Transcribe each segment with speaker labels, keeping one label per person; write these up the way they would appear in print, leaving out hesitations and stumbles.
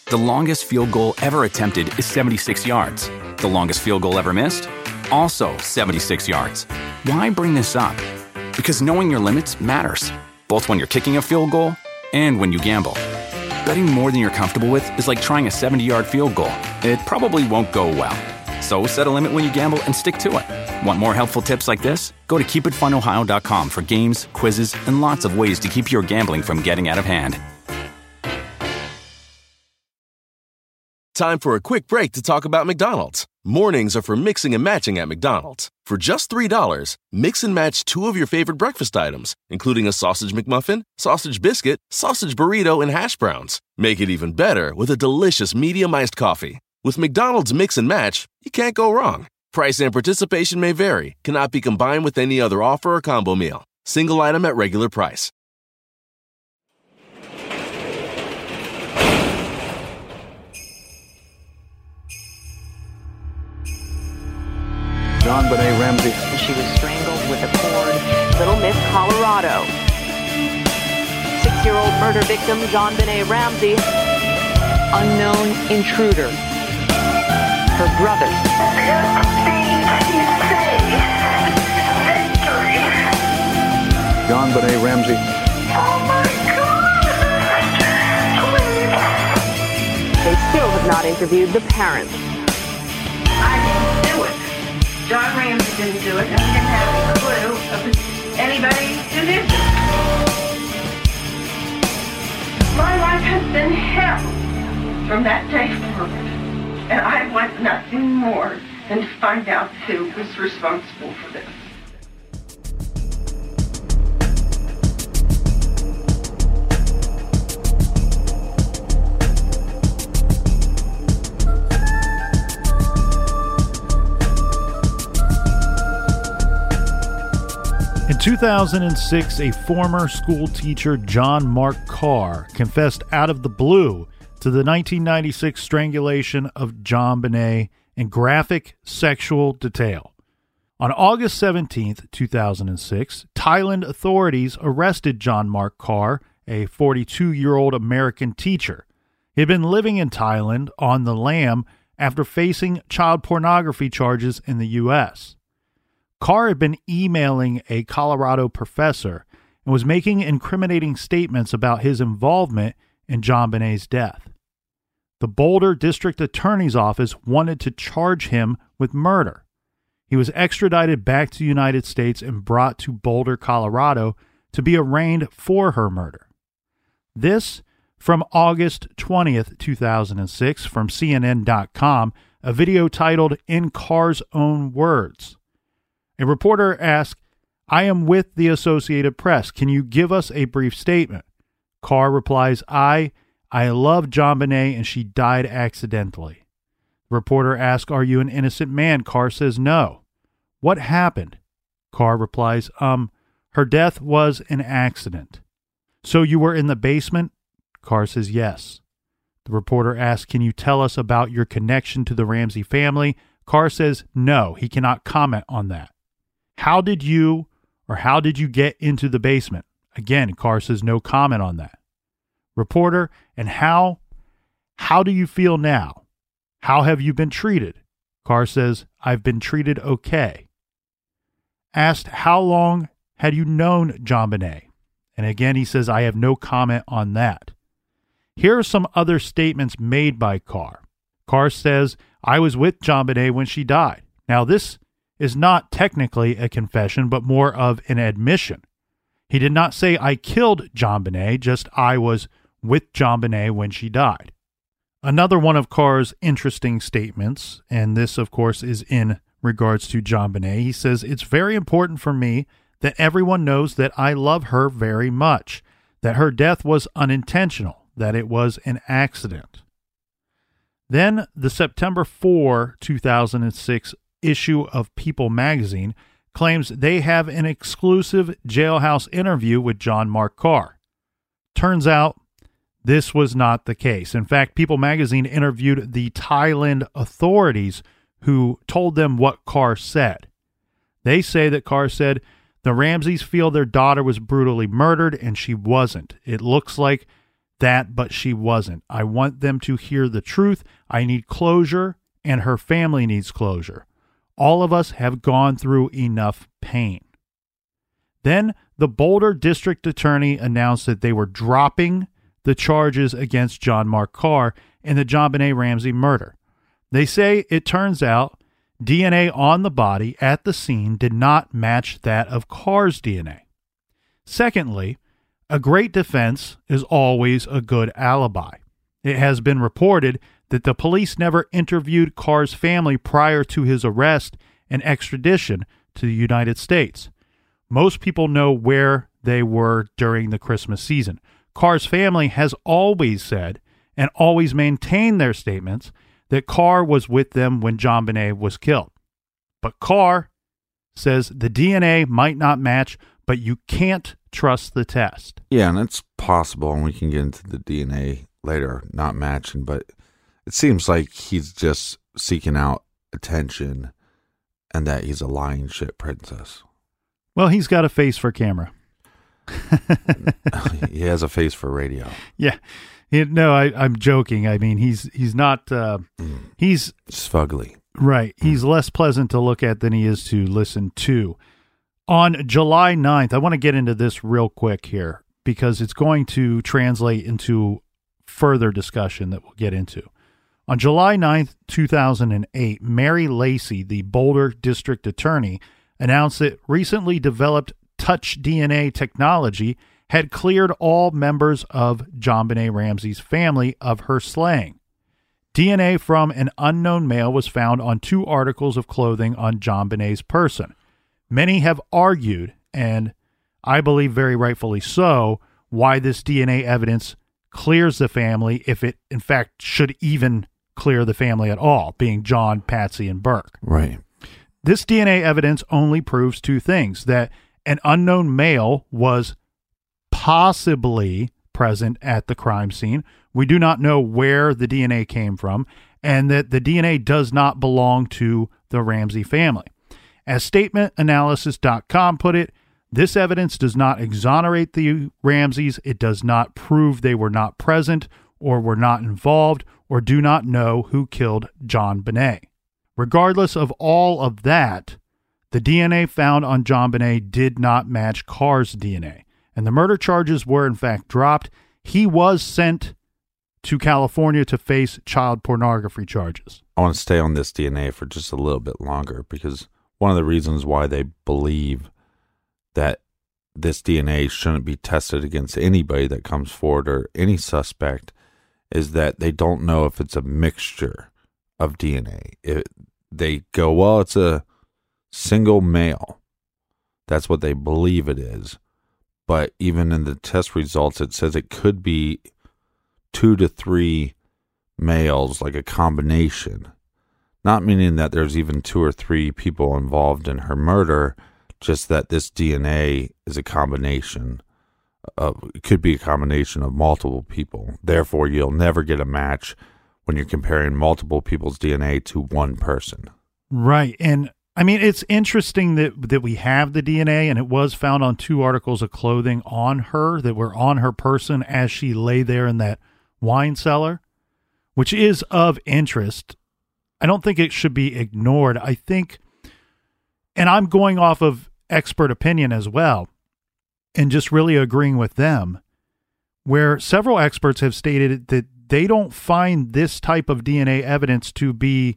Speaker 1: The longest field goal ever attempted is 76 yards. The longest field goal ever missed? Also 76 yards. Why bring this up? Because knowing your limits matters, both when you're kicking a field goal and when you gamble. Betting more than you're comfortable with is like trying a 70-yard field goal. It probably won't go well. So set a limit when you gamble and stick to it. Want more helpful tips like this? Go to keepitfunohio.com for games, quizzes, and lots of ways to keep your gambling from getting out of hand.
Speaker 2: Time for a quick break to talk about McDonald's. Mornings are for mixing and matching at McDonald's. For just $3, mix and match 2 of your favorite breakfast items, including a sausage McMuffin, sausage biscuit, sausage burrito, and hash browns. Make it even better with a delicious medium iced coffee. With McDonald's Mix and Match, you can't go wrong. Price and participation may vary, cannot be combined with any other offer or combo meal. Single item at regular price.
Speaker 3: JonBenét Ramsey.
Speaker 4: She was strangled with a cord. Little Miss Colorado. 6-year-old murder victim JonBenét Ramsey. Unknown intruder. Her brother.
Speaker 3: JonBenét Ramsey.
Speaker 4: Oh my God! They still have not interviewed the parents.
Speaker 5: I didn't do it. John Ramsey didn't do it, and he didn't have a clue of anybody who did it. My life has been hell from that day forward, and I want nothing more than to find out who was responsible for this.
Speaker 6: In 2006, a former school teacher, John Mark Karr, confessed out of the blue to the 1996 strangulation of JonBenét in graphic sexual detail. On August 17, 2006, Thailand authorities arrested John Mark Karr, a 42-year-old American teacher. He had been living in Thailand on the lam after facing child pornography charges in the U.S. Karr had been emailing a Colorado professor and was making incriminating statements about his involvement in JonBenét's death. The Boulder District Attorney's Office wanted to charge him with murder. He was extradited back to the United States and brought to Boulder, Colorado, to be arraigned for her murder. This from August 20th, 2006, from CNN.com, a video titled "In Karr's Own Words." A reporter asked, "I am with the Associated Press. Can you give us a brief statement?" Karr replies, I love JonBenét and she died accidentally. The reporter asks, "Are you an innocent man?" Karr says, "No." "What happened?" Karr replies, her death was an accident." "So you were in the basement?" Karr says, "Yes." The reporter asks, "Can you tell us about your connection to the Ramsey family?" Karr says, "No, he cannot comment on that." How did you get into the basement?" Again, Karr says no comment on that. Reporter, "And how do you feel now? How have you been treated?" Karr says, "I've been treated okay." Asked, "How long had you known JonBenét?" And again, he says, "I have no comment on that." Here are some other statements made by Karr. Karr says, "I was with JonBenét when she died." Now, this is not technically a confession, but more of an admission. He did not say, "I killed JonBenét," just "I was with JonBenét when she died." Another one of Karr's interesting statements, and this, of course, is in regards to JonBenét, he says, "It's very important for me that everyone knows that I love her very much, that her death was unintentional, that it was an accident." Then the September 4, 2006 issue of People magazine claims they have an exclusive jailhouse interview with John Mark Karr. Turns out this was not the case. In fact, People magazine interviewed the Thailand authorities who told them what Karr said. They say that Karr said, "The Ramseys feel their daughter was brutally murdered and she wasn't. It looks like that, but she wasn't. I want them to hear the truth. I need closure, and her family needs closure. All of us have gone through enough pain. Then the Boulder District Attorney announced that they were dropping the charges against John Mark Karr in the JonBenét Ramsey murder. They say it turns out DNA on the body at the scene did not match that of Karr's DNA. Secondly, a great defense is always a good alibi. It has been reported that the police never interviewed Karr's family prior to his arrest and extradition to the United States. Most people know where they were during the Christmas season. Karr's family has always said and always maintained their statements that Karr was with them when JonBenét was killed. But Karr says the DNA might not match, but you can't trust the test.
Speaker 3: Yeah, and it's possible, and we can get into the DNA later, not matching, but it seems like he's just seeking out attention and that he's a lying shit princess.
Speaker 6: Well, he's got a face for camera.
Speaker 3: He has a face for radio.
Speaker 6: Yeah. No, I'm joking. I mean, he's not, he's
Speaker 3: fugly.
Speaker 6: Right. He's less pleasant to look at than he is to listen to. On July 9th, I want to get into this real quick here because it's going to translate into further discussion that we'll get into. On July 9th, 2008, Mary Lacey, the Boulder District Attorney, announced that recently developed touch DNA technology had cleared all members of JonBenét Ramsey's family of her slaying. DNA from an unknown male was found on 2 articles of clothing on JonBenét's person. Many have argued, and I believe very rightfully so, why this DNA evidence clears the family, if it in fact should even clear the family at all, being John, Patsy, and Burke.
Speaker 3: Right.
Speaker 6: This DNA evidence only proves 2 things: that an unknown male was possibly present at the crime scene. We do not know where the DNA came from, and that the DNA does not belong to the Ramsey family. As StatementAnalysis.com put it, this evidence does not exonerate the Ramseys. It does not prove they were not present or were not involved or do not know who killed JonBenét. Regardless of all of that, the DNA found on JonBenét did not match Karr's DNA, and the murder charges were in fact dropped. He was sent to California to face child pornography charges.
Speaker 3: I want to stay on this DNA for just a little bit longer because one of the reasons why they believe that this DNA shouldn't be tested against anybody that comes forward or any suspect is that they don't know if it's a mixture of DNA. They go, well, it's a single male. That's what they believe it is. But even in the test results, it says it could be 2 to 3 males, like a combination. Not meaning that there's even 2 or 3 people involved in her murder, just that this DNA is a combination of, it could be a combination of multiple people. Therefore, you'll never get a match when you're comparing multiple people's DNA to one person.
Speaker 6: Right. And I mean, it's interesting that we have the DNA, and it was found on 2 articles of clothing on her that were on her person as she lay there in that wine cellar, which is of interest. I don't think it should be ignored. I think, and I'm going off of expert opinion as well, and just really agreeing with them, where several experts have stated that they don't find this type of DNA evidence to be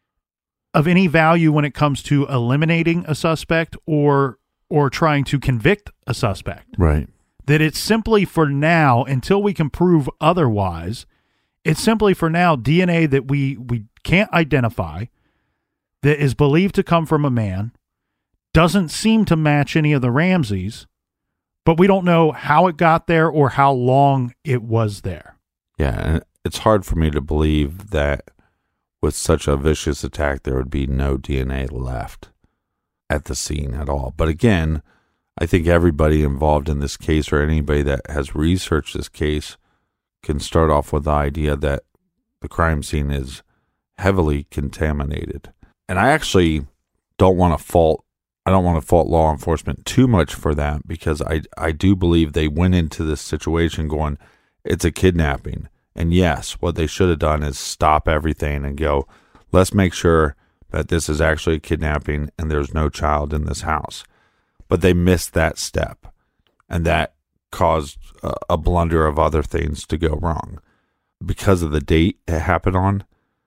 Speaker 6: of any value when it comes to eliminating a suspect or trying to convict a suspect.
Speaker 3: Right.
Speaker 6: That it's simply for now, until we can prove otherwise, it's simply for now DNA that we can't identify, that is believed to come from a man, doesn't seem to match any of the Ramseys, but we don't know how it got there or how long it was there.
Speaker 3: Yeah, and it's hard for me to believe that with such a vicious attack, there would be no DNA left at the scene at all. But again, I think everybody involved in this case or anybody that has researched this case can start off with the idea that the crime scene is heavily contaminated. And I actually don't want to fault law enforcement too much for that, because I do believe they went into this situation going, it's a kidnapping. And yes, what they should have done is stop everything and go, let's make sure that this is actually a kidnapping and there's no child in this house. But they missed that step, and that caused a blunder of other things to go wrong. Because of the date it happened on,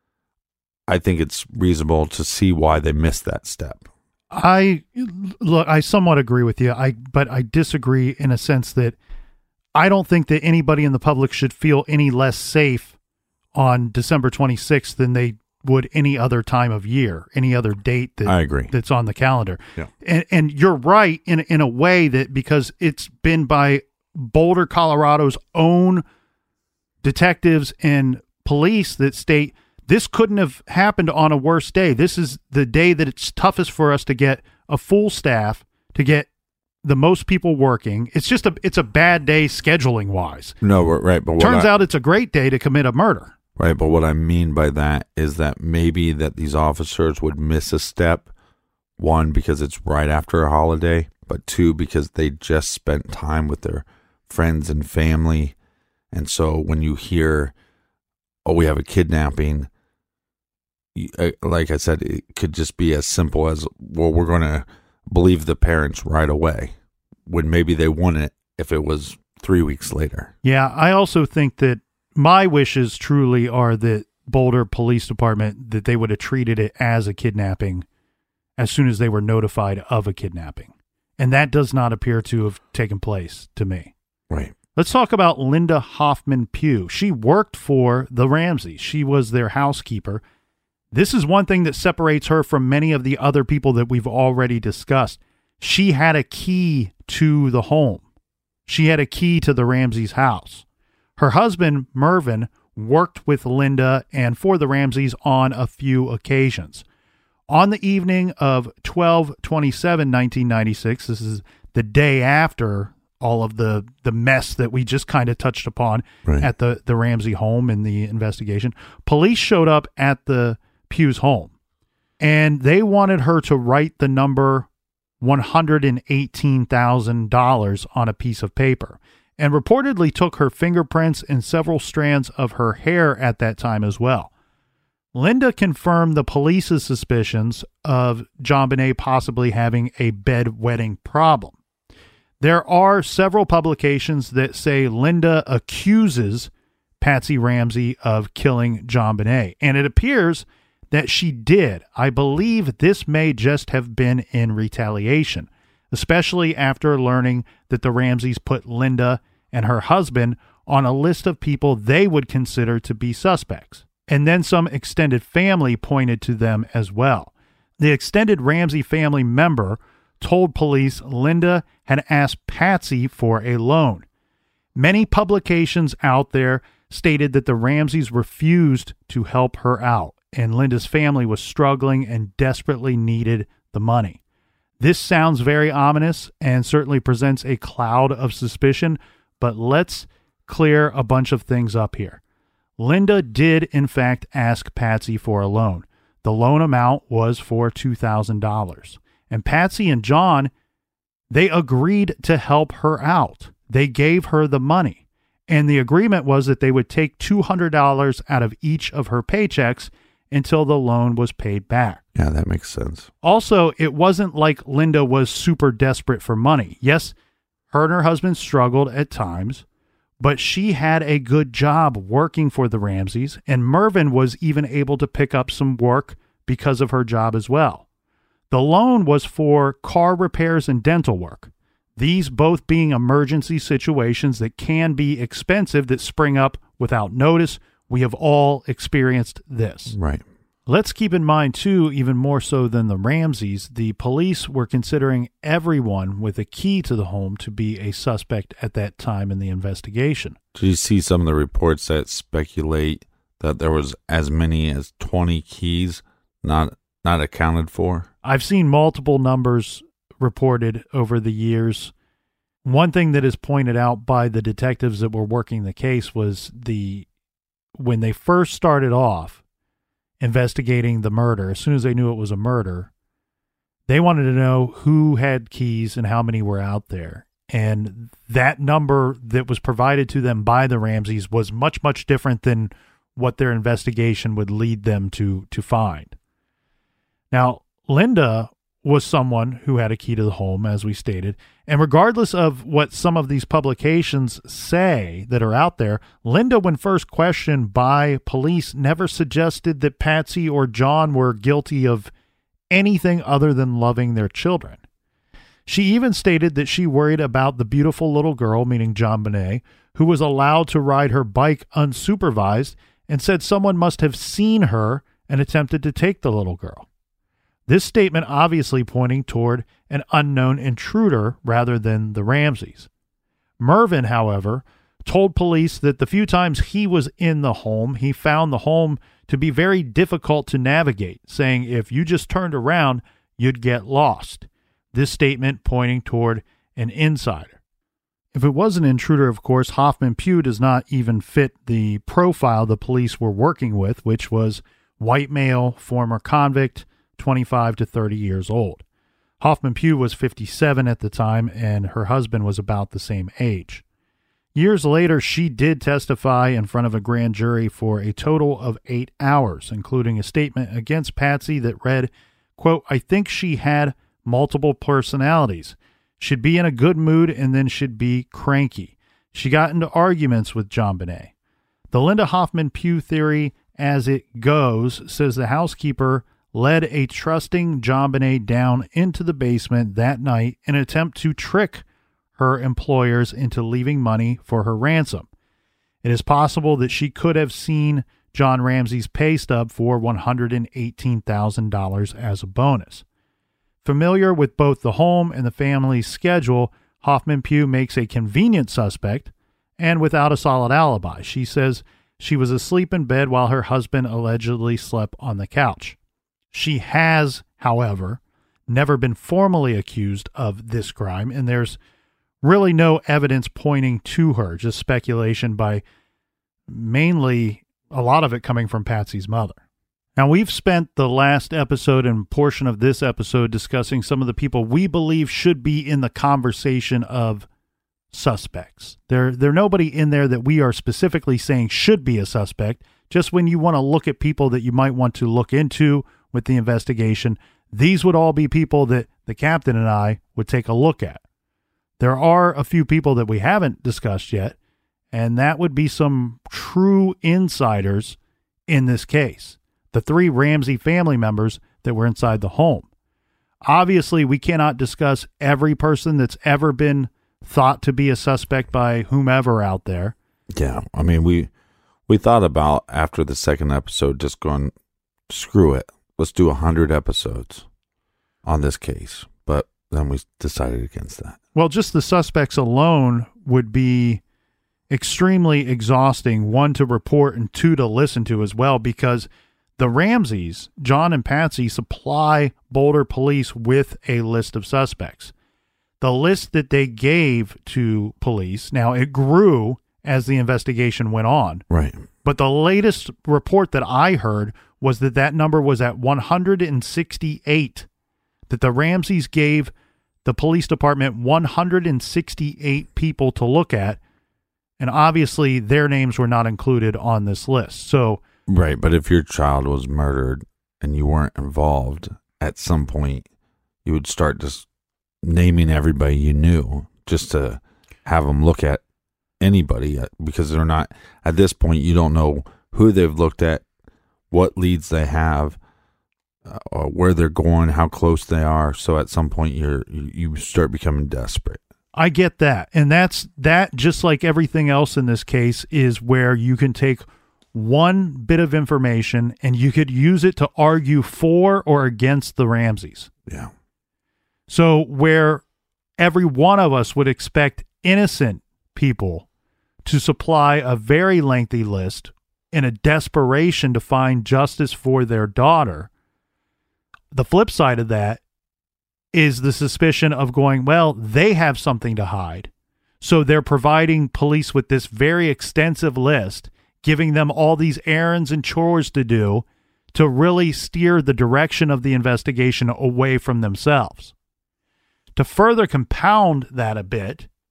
Speaker 3: I think it's reasonable to see why they missed that step.
Speaker 6: I somewhat agree with you. But I disagree in a sense that I don't think that anybody in the public should feel any less safe on December 26th than they would any other time of year, any other date that
Speaker 3: I agree.
Speaker 6: That's on the calendar.
Speaker 3: Yeah.
Speaker 6: And you're right in a way that because it's been by Boulder, Colorado's own detectives and police that state this couldn't have happened on a worse day. This is the day that it's toughest for us to get a full staff, to get the most people working. It's just it's a bad day scheduling wise.
Speaker 3: No, right. But
Speaker 6: turns out it's a great day to commit a murder.
Speaker 3: Right. But what I mean by that is that maybe that these officers would miss a step. One, because it's right after a holiday, but two, because they just spent time with their friends and family. And so when you hear, oh, we have a kidnapping, like I said, it could just be as simple as, well, we're going to believe the parents right away, when maybe they wouldn't if it was 3 weeks later.
Speaker 6: Yeah, I also think that my wishes truly are that Boulder Police Department, that they would have treated it as a kidnapping as soon as they were notified of a kidnapping. And that does not appear to have taken place to me.
Speaker 3: Right.
Speaker 6: Let's talk about Linda Hoffman Pugh. She worked for the Ramseys. She was their housekeeper. This is one thing that separates her from many of the other people that we've already discussed. She had a key to the home. She had a key to the Ramseys' house. Her husband, Mervyn, worked with Linda and for the Ramseys on a few occasions. On the evening of 12/27/1996, this is the day after all of the mess that we just kind of touched upon at the Ramsey home in the investigation, police showed up at the Pugh's home, and they wanted her to write the number $118,000 on a piece of paper, and reportedly took her fingerprints and several strands of her hair at that time as well. Linda confirmed the police's suspicions of JonBenét possibly having a bedwetting problem. There are several publications that say Linda accuses Patsy Ramsey of killing JonBenét, and it appears that she did. I believe this may just have been in retaliation, especially after learning that the Ramseys put Linda and her husband on a list of people they would consider to be suspects. And then some extended family pointed to them as well. The extended Ramsey family member told police Linda had asked Patsy for a loan. Many publications out there stated that the Ramseys refused to help her out, and Linda's family was struggling and desperately needed the money. This sounds very ominous and certainly presents a cloud of suspicion, but let's clear a bunch of things up here. Linda did, in fact, ask Patsy for a loan. The loan amount was for $2,000. And Patsy and John, they agreed to help her out. They gave her the money. And the agreement was that they would take $200 out of each of her paychecks until the loan was paid back.
Speaker 3: Yeah, that makes sense.
Speaker 6: Also, it wasn't like Linda was super desperate for money. Yes, her and her husband struggled at times, but she had a good job working for the Ramseys, and Mervyn was even able to pick up some work because of her job as well. The loan was for car repairs and dental work, these both being emergency situations that can be expensive, that spring up without notice. We have all experienced this.
Speaker 3: Right.
Speaker 6: Let's keep in mind, too, even more so than the Ramseys, the police were considering everyone with a key to the home to be a suspect at that time in the investigation.
Speaker 3: Did you see some of the reports that speculate that there was as many as 20 keys not accounted for?
Speaker 6: I've seen multiple numbers reported over the years. One thing that is pointed out by the detectives that were working the case was when they first started off investigating the murder, as soon as they knew it was a murder, they wanted to know who had keys and how many were out there. And that number that was provided to them by the Ramseys was much, much different than what their investigation would lead them to find. Now, Linda was someone who had a key to the home, as we stated, and regardless of what some of these publications say that are out there, Linda, when first questioned by police, never suggested that Patsy or John were guilty of anything other than loving their children. She even stated that she worried about the beautiful little girl, meaning JonBenét, who was allowed to ride her bike unsupervised, and said someone must have seen her and attempted to take the little girl. This statement obviously pointing toward an unknown intruder rather than the Ramseys. Mervyn, however, told police that the few times he was in the home, he found the home to be very difficult to navigate, saying if you just turned around, you'd get lost. This statement pointing toward an insider. If it was an intruder, of course, Hoffman Pugh does not even fit the profile the police were working with, which was white male, former convict, 25 to 30 years old. Hoffman Pugh was 57 at the time, and her husband was about the same age. Years later, she did testify in front of a grand jury for a total of 8 hours, including a statement against Patsy that read, quote, "I think she had multiple personalities. She'd be in a good mood and then she'd be cranky. She got into arguments with JonBenét." The Linda Hoffman Pugh theory, as it goes, says the housekeeper led a trusting JonBenét down into the basement that night in an attempt to trick her employers into leaving money for her ransom. It is possible that she could have seen John Ramsey's pay stub for $118,000 as a bonus. Familiar with both the home and the family's schedule, Hoffman Pugh makes a convenient suspect and without a solid alibi. She says she was asleep in bed while her husband allegedly slept on the couch. She has, however, never been formally accused of this crime, and there's really no evidence pointing to her, just speculation by mainly a lot of it coming from Patsy's mother. Now, we've spent the last episode and portion of this episode discussing some of the people we believe should be in the conversation of suspects. They're nobody in there that we are specifically saying should be a suspect. Just when you want to look at people that you might want to look into with the investigation, these would all be people that the captain and I would take a look at. There are a few people that we haven't discussed yet, and that would be some true insiders in this case. The 3 Ramsey family members that were inside the home. Obviously, we cannot discuss every person that's ever been thought to be a suspect by whomever out there.
Speaker 3: Yeah, I mean, we thought about after the second episode just going, screw it. Let's do 100 episodes on this case. But then we decided against that.
Speaker 6: Well, just the suspects alone would be extremely exhausting, 1 to report and 2 to listen to as well, because the Ramseys, John and Patsy, supply Boulder police with a list of suspects. The list that they gave to police, now it grew as the investigation went on.
Speaker 3: Right.
Speaker 6: But the latest report that I heard was that that number was at 168, that the Ramseys gave the police department 168 people to look at, and obviously their names were not included on this list. So,
Speaker 3: right, but if your child was murdered and you weren't involved, at some point you would start just naming everybody you knew just to have them look at anybody, because they're not, at this point, you don't know who they've looked at, what leads they have, where they're going, how close they are. So at some point you start becoming desperate.
Speaker 6: I get that. And that, just like everything else in this case, is where you can take one bit of information and you could use it to argue for or against the Ramseys.
Speaker 3: Yeah.
Speaker 6: So where every one of us would expect innocent people to supply a very lengthy list in a desperation to find justice for their daughter, the flip side of that is the suspicion of going, well, they have something to hide. So they're providing police with this very extensive list, giving them all these errands and chores to do to really steer the direction of the investigation away from themselves. To further compound that a bit,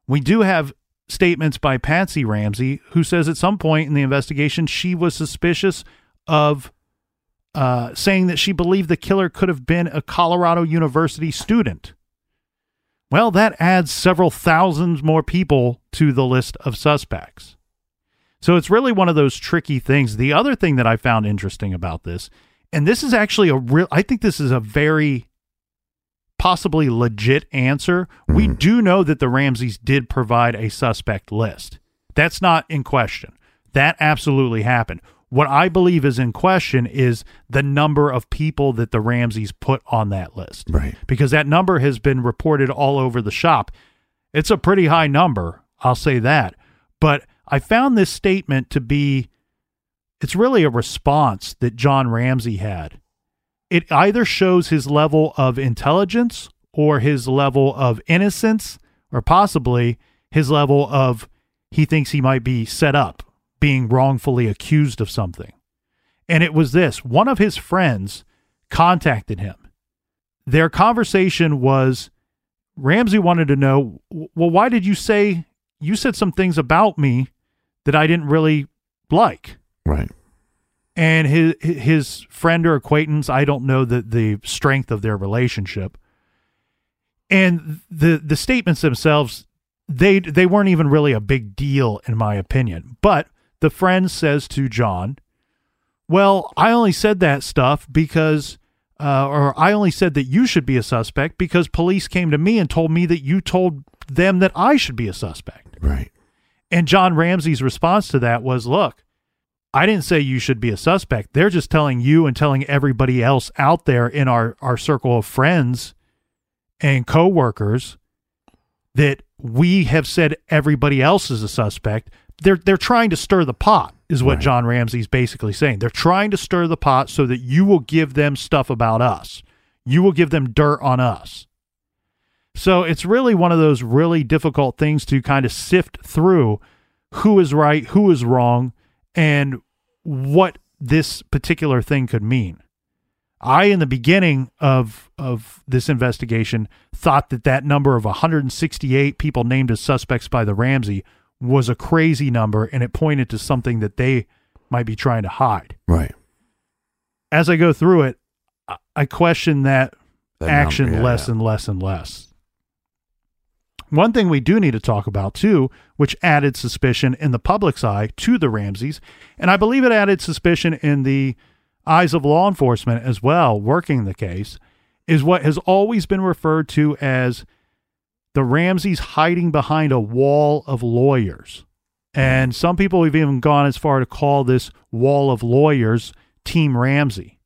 Speaker 6: We do have statements by Patsy Ramsey, who says at some point in the investigation she was suspicious of saying that she believed the killer could have been a Colorado University student. Well, that adds several thousands more people to the list of suspects. So it's really one of those tricky things. The other thing that I found interesting about this, and this is actually I think this is a very possibly legit answer. We do know that the Ramseys did provide a suspect list. That's not in question. That absolutely happened. What I believe is in question is the number of people that the Ramseys put on that list.
Speaker 3: Right.
Speaker 6: Because that number has been reported all over the shop. It's a pretty high number, I'll say that. But I found this statement to be, it's really a response that John Ramsey had. It either shows his level of intelligence or his level of innocence, or possibly his level of he thinks he might be set up, being wrongfully accused of something. And it was this. One of his friends contacted him. Their conversation was, Ramsey wanted to know, well, why did you said some things about me that I didn't really like?
Speaker 3: Right.
Speaker 6: And his friend or acquaintance, I don't know the strength of their relationship. And the statements themselves, they weren't even really a big deal in my opinion. But the friend says to John, well, I only said that stuff because, or I only said that you should be a suspect because police came to me and told me that you told them that I should be a suspect.
Speaker 3: Right.
Speaker 6: And John Ramsey's response to that was, look, I didn't say you should be a suspect. They're just telling you and telling everybody else out there in our circle of friends and coworkers that we have said everybody else is a suspect. They're trying to stir the pot, is what
Speaker 3: Right.
Speaker 6: John Ramsey's basically saying. They're trying to stir the pot so that you will give them stuff about us. You will give them dirt on us. So it's really one of those really difficult things to kind of sift through who is right, who is wrong, and what this particular thing could mean. I, in the beginning of this investigation, thought that number of 168 people named as suspects by the Ramsey was a crazy number, and it pointed to something that they might be trying to hide.
Speaker 3: Right.
Speaker 6: As I go through it, I question that action
Speaker 3: number,
Speaker 6: less and less and less. One thing we do need to talk about, too, which added suspicion in the public's eye to the Ramseys, and I believe it added suspicion in the eyes of law enforcement as well, working the case, is what has always been referred to as the Ramseys hiding behind a wall of lawyers. And some people have even gone as far to call this wall of lawyers Team Ramsey.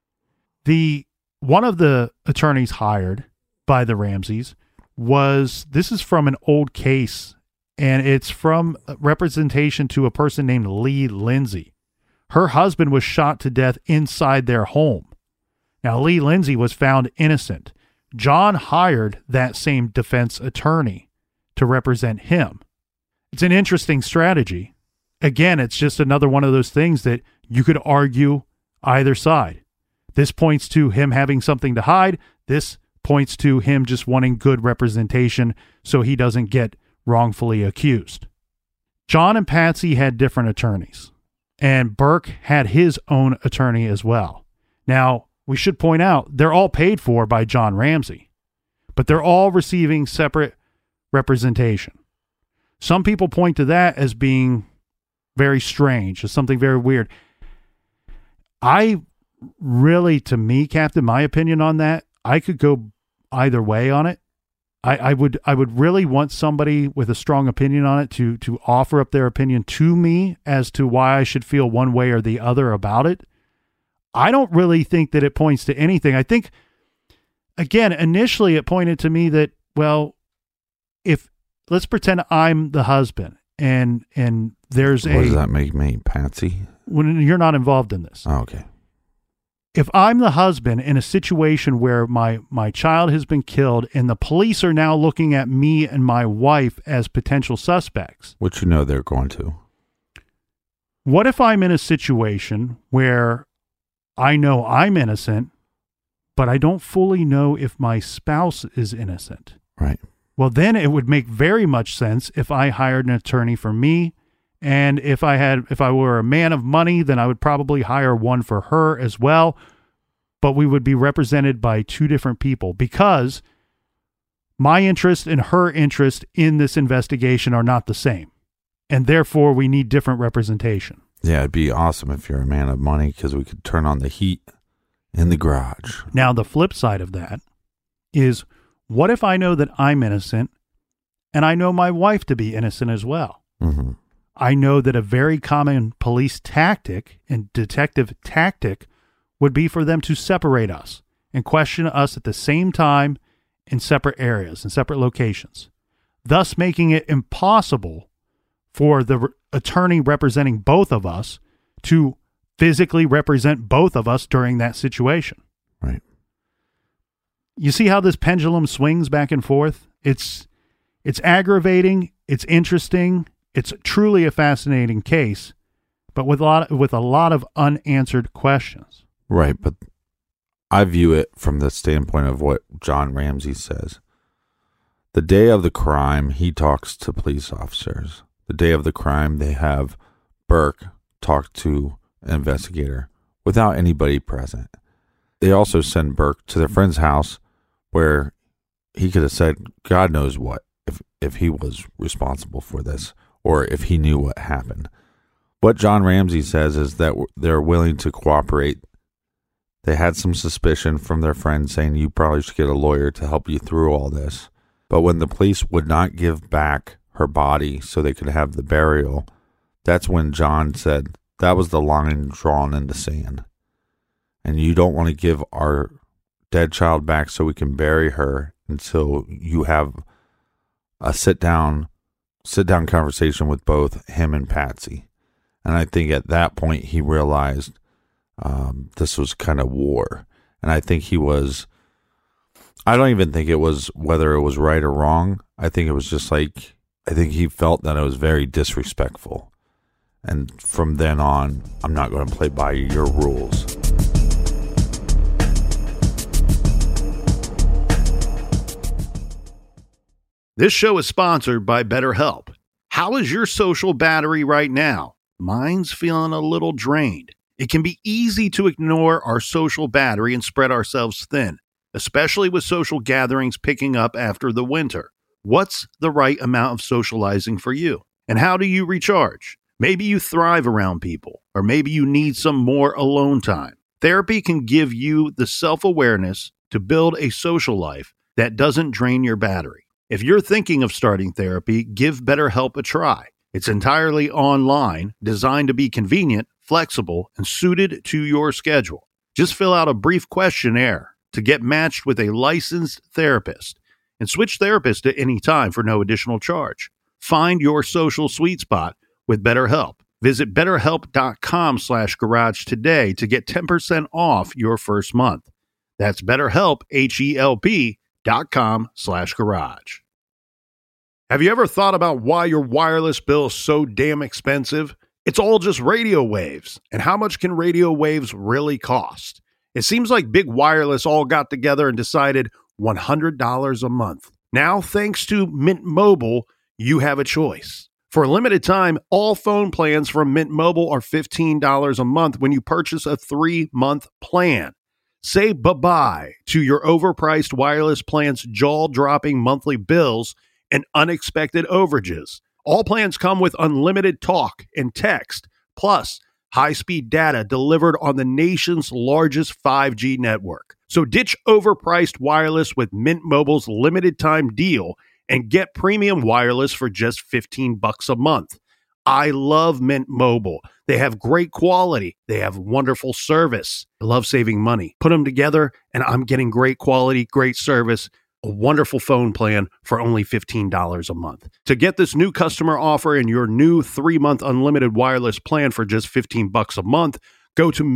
Speaker 6: One of the attorneys hired by the Ramseys this is from an old case, and it's from representation to a person named Lee Lindsay. Her husband was shot to death inside their home. Now, Lee Lindsay was found innocent. John hired that same defense attorney to represent him. It's an interesting strategy. Again, it's just another one of those things that you could argue either side. This points to him having something to hide. This points to him just wanting good representation so he doesn't get wrongfully accused. John and Patsy had different attorneys, and Burke had his own attorney as well. Now, we should point out, they're all paid for by John Ramsey, but they're all receiving separate representation. Some people point to that as being very strange, as something very weird. To me, Captain, my opinion on that, I could go either way on it. I would really want somebody with a strong opinion on it to offer up their opinion to me as to why I should feel one way or the other about it. I don't really think that it points to anything. I think, again, initially it pointed to me that, well, let's pretend I'm the husband and there's
Speaker 3: What does that make me, Patsy?
Speaker 6: When you're not involved in this.
Speaker 3: Oh, okay.
Speaker 6: If I'm the husband in a situation where my child has been killed and the police are now looking at me and my wife as potential suspects.
Speaker 3: Which you know they're going to.
Speaker 6: What if I'm in a situation where I know I'm innocent, but I don't fully know if my spouse is innocent?
Speaker 3: Right.
Speaker 6: Well, then it would make very much sense if I hired an attorney for me. And if I were a man of money, then I would probably hire one for her as well. But we would be represented by two different people because my interest and her interest in this investigation are not the same. And therefore, we need different representation.
Speaker 3: Yeah, it'd be awesome if you're a man of money because we could turn on the heat in the garage.
Speaker 6: Now, the flip side of that is, what if I know that I'm innocent and I know my wife to be innocent as well?
Speaker 3: Mm-hmm.
Speaker 6: I know that a very common police tactic and detective tactic would be for them to separate us and question us at the same time in separate areas, in separate locations, thus making it impossible for the attorney representing both of us to physically represent both of us during that situation.
Speaker 3: Right.
Speaker 6: You see how this pendulum swings back and forth? It's aggravating, it's interesting, it's truly a fascinating case, but with a lot of unanswered questions.
Speaker 3: Right, but I view it from the standpoint of what John Ramsey says. The day of the crime, he talks to police officers. The day of the crime, they have Burke talk to an investigator without anybody present. They also send Burke to their friend's house where he could have said God knows what if he was responsible for this or if he knew what happened. What John Ramsey says is that they're willing to cooperate. They had some suspicion from their friend saying you probably should get a lawyer to help you through all this. But when the police would not give back her body so they could have the burial, that's when John said that was the line drawn in the sand. And you don't want to give our dead child back so we can bury her until you have a sit down conversation with both him and Patsy. And I think at that point he realized this was kind of war. And I think I don't even think it was whether it was right or wrong. I think it was just I think he felt that it was very disrespectful. And from then on, I'm not going to play by your rules.
Speaker 6: This show is sponsored by BetterHelp. How is your social battery right now? Mine's feeling a little drained. It can be easy to ignore our social battery and spread ourselves thin, especially with social gatherings picking up after the winter. What's the right amount of socializing for you? And how do you recharge? Maybe you thrive around people, or maybe you need some more alone time. Therapy can give you the self-awareness to build a social life that doesn't drain your battery. If you're thinking of starting therapy, give BetterHelp a try. It's entirely online, designed to be convenient, flexible, and suited to your schedule. Just fill out a brief questionnaire to get matched with a licensed therapist and switch therapists at any time for no additional charge. Find your social sweet spot with BetterHelp. Visit BetterHelp.com/garage today to get 10% off your first month. That's BetterHelp, HELP.com/garage. Have you ever thought about why your wireless bill is so damn expensive? It's all just radio waves. And how much can radio waves really cost? It seems like Big Wireless all got together and decided $100 a month. Now, thanks to Mint Mobile, you have a choice. For a limited time, all phone plans from Mint Mobile are $15 a month when you purchase a 3-month plan. Say bye-bye to your overpriced wireless plan's jaw-dropping monthly bills and unexpected overages. All plans come with unlimited talk and text, plus high-speed data delivered on the nation's largest 5G network. So ditch overpriced wireless with Mint Mobile's limited time deal and get premium wireless for just $15 a month. I love Mint Mobile. They have great quality. They have wonderful service. I love saving money. Put them together and I'm getting great quality, great service, a wonderful phone plan for only $15 a month. To get this new customer offer and your new 3-month unlimited wireless plan for just $15 a month, go to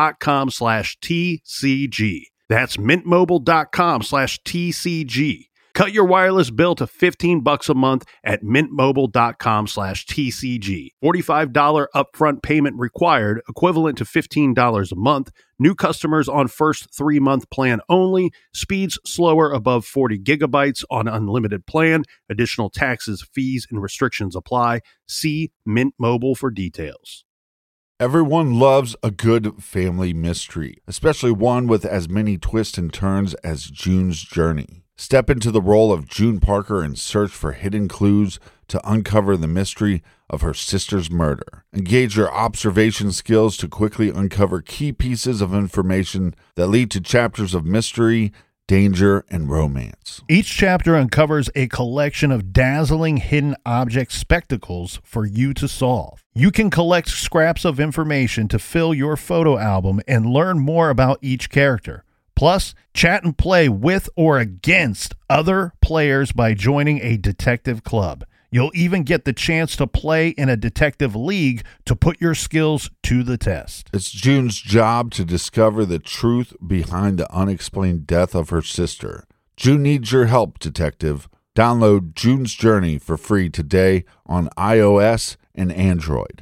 Speaker 6: mintmobile.com/TCG. That's mintmobile.com/TCG. Cut your wireless bill to $15 a month at mintmobile.com/TCG. $45 upfront payment required, equivalent to $15 a month. New customers on first 3-month plan only. Speeds slower above 40 gigabytes on unlimited plan. Additional taxes, fees, and restrictions apply. See Mint Mobile for details.
Speaker 3: Everyone loves a good family mystery, especially one with as many twists and turns as June's Journey. Step into the role of June Parker and search for hidden clues to uncover the mystery of her sister's murder. Engage your observation skills to quickly uncover key pieces of information that lead to chapters of mystery, danger, and romance.
Speaker 6: Each chapter uncovers a collection of dazzling hidden object spectacles for you to solve. You can collect scraps of information to fill your photo album and learn more about each character. Plus, chat and play with or against other players by joining a detective club. You'll even get the chance to play in a detective league to put your skills to the test.
Speaker 3: It's June's job to discover the truth behind the unexplained death of her sister. June needs your help, detective. Download June's Journey for free today on iOS and Android.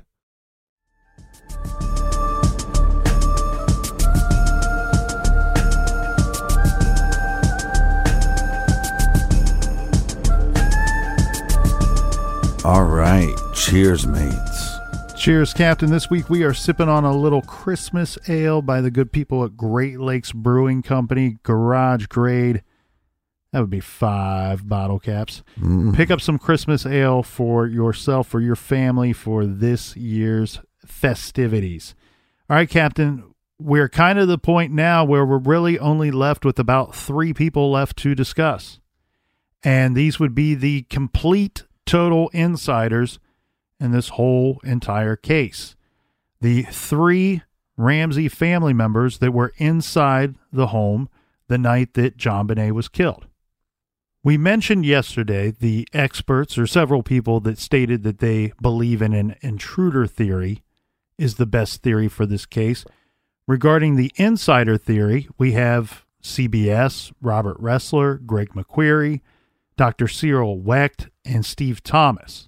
Speaker 3: All right. Cheers, mates.
Speaker 6: Cheers, Captain. This week we are sipping on a little Christmas ale by the good people at Great Lakes Brewing Company, garage grade. That would be 5 bottle caps. Pick up some Christmas ale for yourself, for your family, for this year's festivities. All right, Captain, we're kind of the point now where we're really only left with about 3 people left to discuss. And these would be the complete total insiders in this whole entire case. The 3 Ramsey family members that were inside the home the night that JonBenét was killed. We mentioned yesterday the experts, or several people, that stated that they believe in an intruder theory is the best theory for this case. Regarding the insider theory, we have CBS, Robert Ressler, Greg McQuarrie, Dr. Cyril Wecht, and Steve Thomas.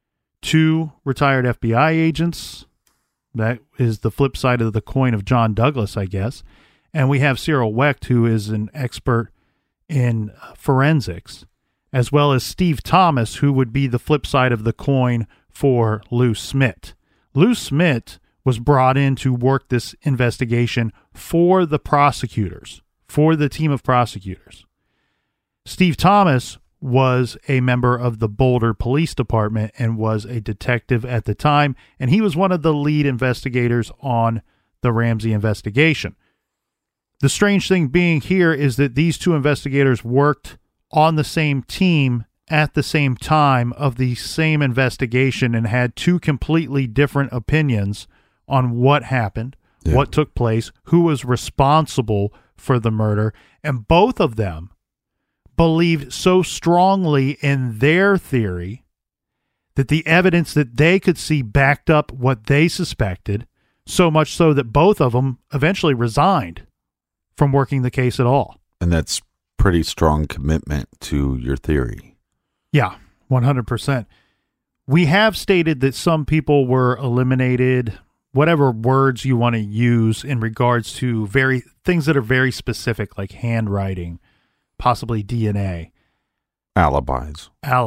Speaker 6: 2 retired FBI agents. That is the flip side of the coin of John Douglas, I guess. And we have Cyril Wecht, who is an expert in forensics, as well as Steve Thomas, who would be the flip side of the coin for Lou Smit. Lou Smit was brought in to work this investigation for the prosecutors, for the team of prosecutors. Steve Thomas was a member of the Boulder Police Department and was a detective at the time, and he was one of the lead investigators on the Ramsey investigation. The strange thing being here is that these 2 investigators worked on the same team at the same time of the same investigation and had 2 completely different opinions on what happened, what took place, who was responsible for the murder, and both of them believed so strongly in their theory that the evidence that they could see backed up what they suspected, so much so that both of them eventually resigned from working the case at all.
Speaker 3: And that's pretty strong commitment to your theory.
Speaker 6: Yeah, 100%. We have stated that some people were eliminated, whatever words you want to use in regards to things that are very specific, like handwriting, possibly DNA.
Speaker 3: Alibis.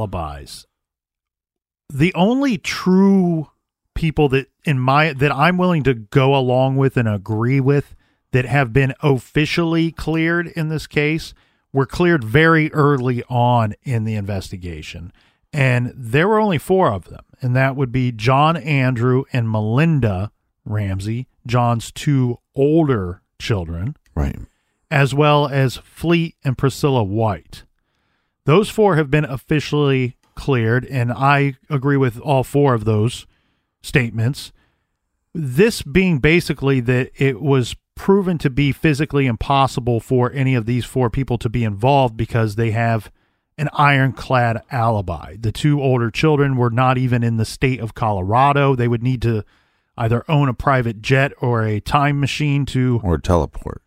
Speaker 6: The only true people that I'm willing to go along with and agree with that have been officially cleared in this case were cleared very early on in the investigation. And there were only 4 of them. And that would be John Andrew and Melinda Ramsey, John's 2 older children.
Speaker 3: Right.
Speaker 6: As well as Fleet and Priscilla White. Those 4 have been officially cleared, and I agree with all 4 of those statements. This being basically that it was proven to be physically impossible for any of these 4 people to be involved because they have an ironclad alibi. The 2 older children were not even in the state of Colorado. They would need to either own a private jet or a time machine to...
Speaker 3: Or teleport.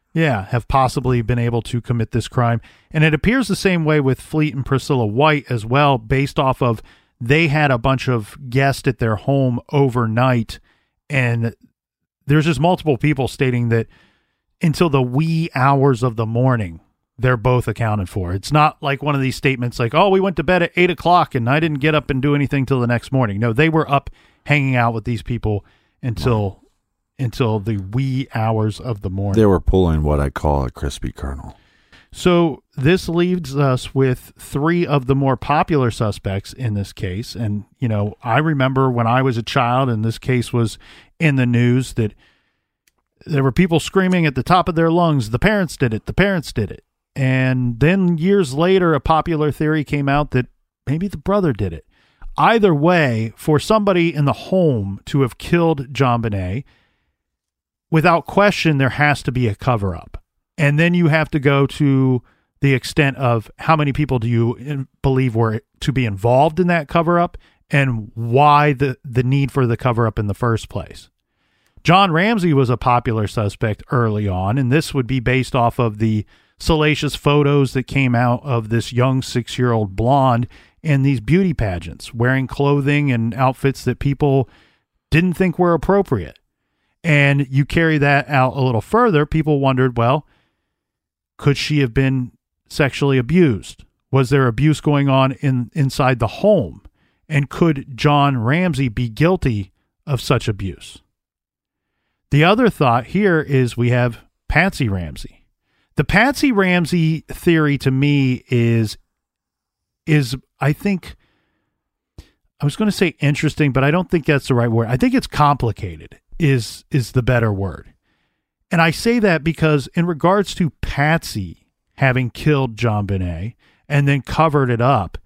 Speaker 6: Yeah, have possibly been able to commit this crime. And it appears the same way with Fleet and Priscilla White as well, based off of they had a bunch of guests at their home overnight, and there's just multiple people stating that until the wee hours of the morning, they're both accounted for. It's not like one of these statements like, oh, we went to bed at 8 o'clock and I didn't get up and do anything till the next morning. No, they were up hanging out with these people until the wee hours of the morning.
Speaker 3: They were pulling what I call a crispy kernel.
Speaker 6: So this leaves us with 3 of the more popular suspects in this case. And, you know, I remember when I was a child and this case was in the news that there were people screaming at the top of their lungs, the parents did it, the parents did it. And then years later, a popular theory came out that maybe the brother did it. Either way, for somebody in the home to have killed JonBenét, without question, there has to be a cover-up. And then you have to go to the extent of how many people do you believe were to be involved in that cover-up and why the need for the cover-up in the first place. John Ramsey was a popular suspect early on, and this would be based off of the salacious photos that came out of this young 6-year-old blonde in these beauty pageants, wearing clothing and outfits that people didn't think were appropriate. And you carry that out a little further, people wondered, well, could she have been sexually abused? Was there abuse going on inside the home? And could John Ramsey be guilty of such abuse? The other thought here is we have Patsy Ramsey. The Patsy Ramsey theory to me is I think, I was going to say interesting, but I don't think that's the right word. I think it's complicated is the better word. And I say that because in regards to Patsy having killed JonBenét and then covered it up,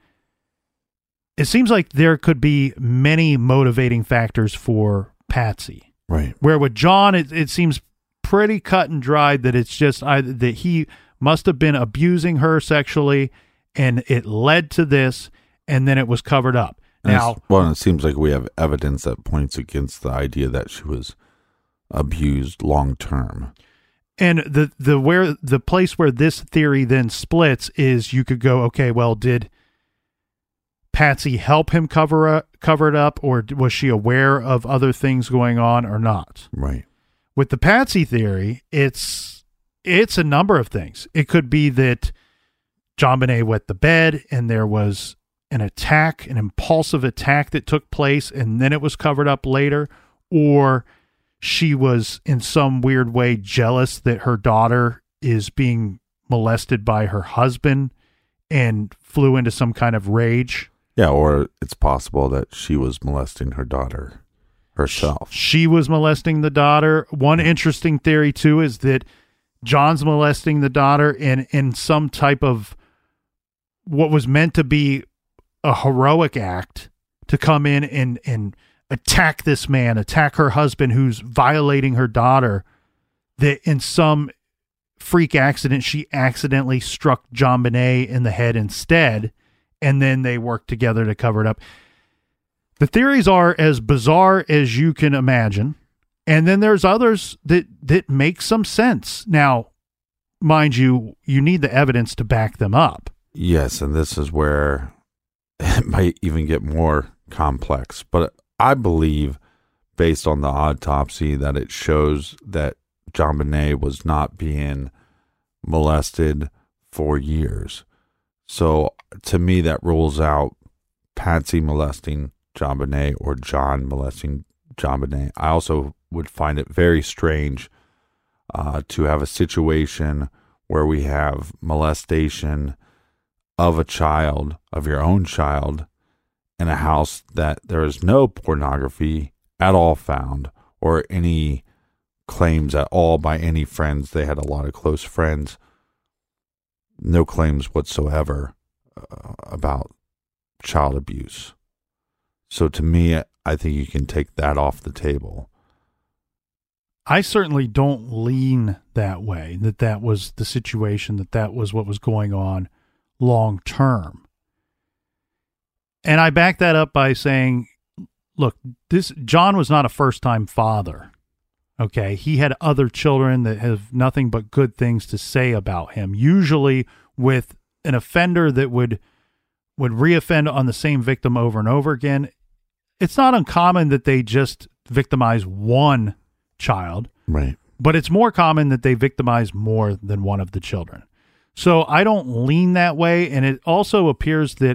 Speaker 6: it seems like there could be many motivating factors for Patsy.
Speaker 3: Right.
Speaker 6: Where with John, it seems pretty cut and dried that it's just either that he must have been abusing her sexually and it led to this and then it was covered up. Now,
Speaker 3: well, it seems like we have evidence that points against the idea that she was abused long term.
Speaker 6: And the place where this theory then splits is you could go, okay, well, did Patsy help him cover it up, or was she aware of other things going on or not?
Speaker 3: Right.
Speaker 6: With the Patsy theory, it's a number of things. It could be that JonBenét wet the bed and there was an impulsive attack that took place and then it was covered up later, or she was in some weird way jealous that her daughter is being molested by her husband and flew into some kind of rage.
Speaker 3: Yeah, or it's possible that she was molesting her daughter herself.
Speaker 6: She was molesting the daughter. One interesting theory, too, is that John's molesting the daughter in some type of what was meant to be a heroic act to come in and attack this man, attack her husband who's violating her daughter, that in some freak accident, she accidentally struck JonBenét in the head instead, and then they worked together to cover it up. The theories are as bizarre as you can imagine, and then there's others that make some sense. Now, mind you, you need the evidence to back them up.
Speaker 3: Yes, and this is where it might even get more complex. But I believe, based on the autopsy, that it shows that JonBenét was not being molested for years. So to me, that rules out Patsy molesting JonBenét or John molesting JonBenét. I also would find it very strange to have a situation where we have molestation of a child, of your own child, in a house that there is no pornography at all found, or any claims at all by any friends. They had a lot of close friends. No claims whatsoever about child abuse. So to me, I think you can take that off the table.
Speaker 6: I certainly don't lean that way, that was the situation, that was what was going on long term. And I back that up by saying, look, John was not a first-time father. Okay, he had other children that have nothing but good things to say about him. Usually with an offender that would reoffend on the same victim over and over again, it's not uncommon that they just victimize one child.
Speaker 3: Right.
Speaker 6: But it's more common that they victimize more than one of the children. So I don't lean that way. And it also appears that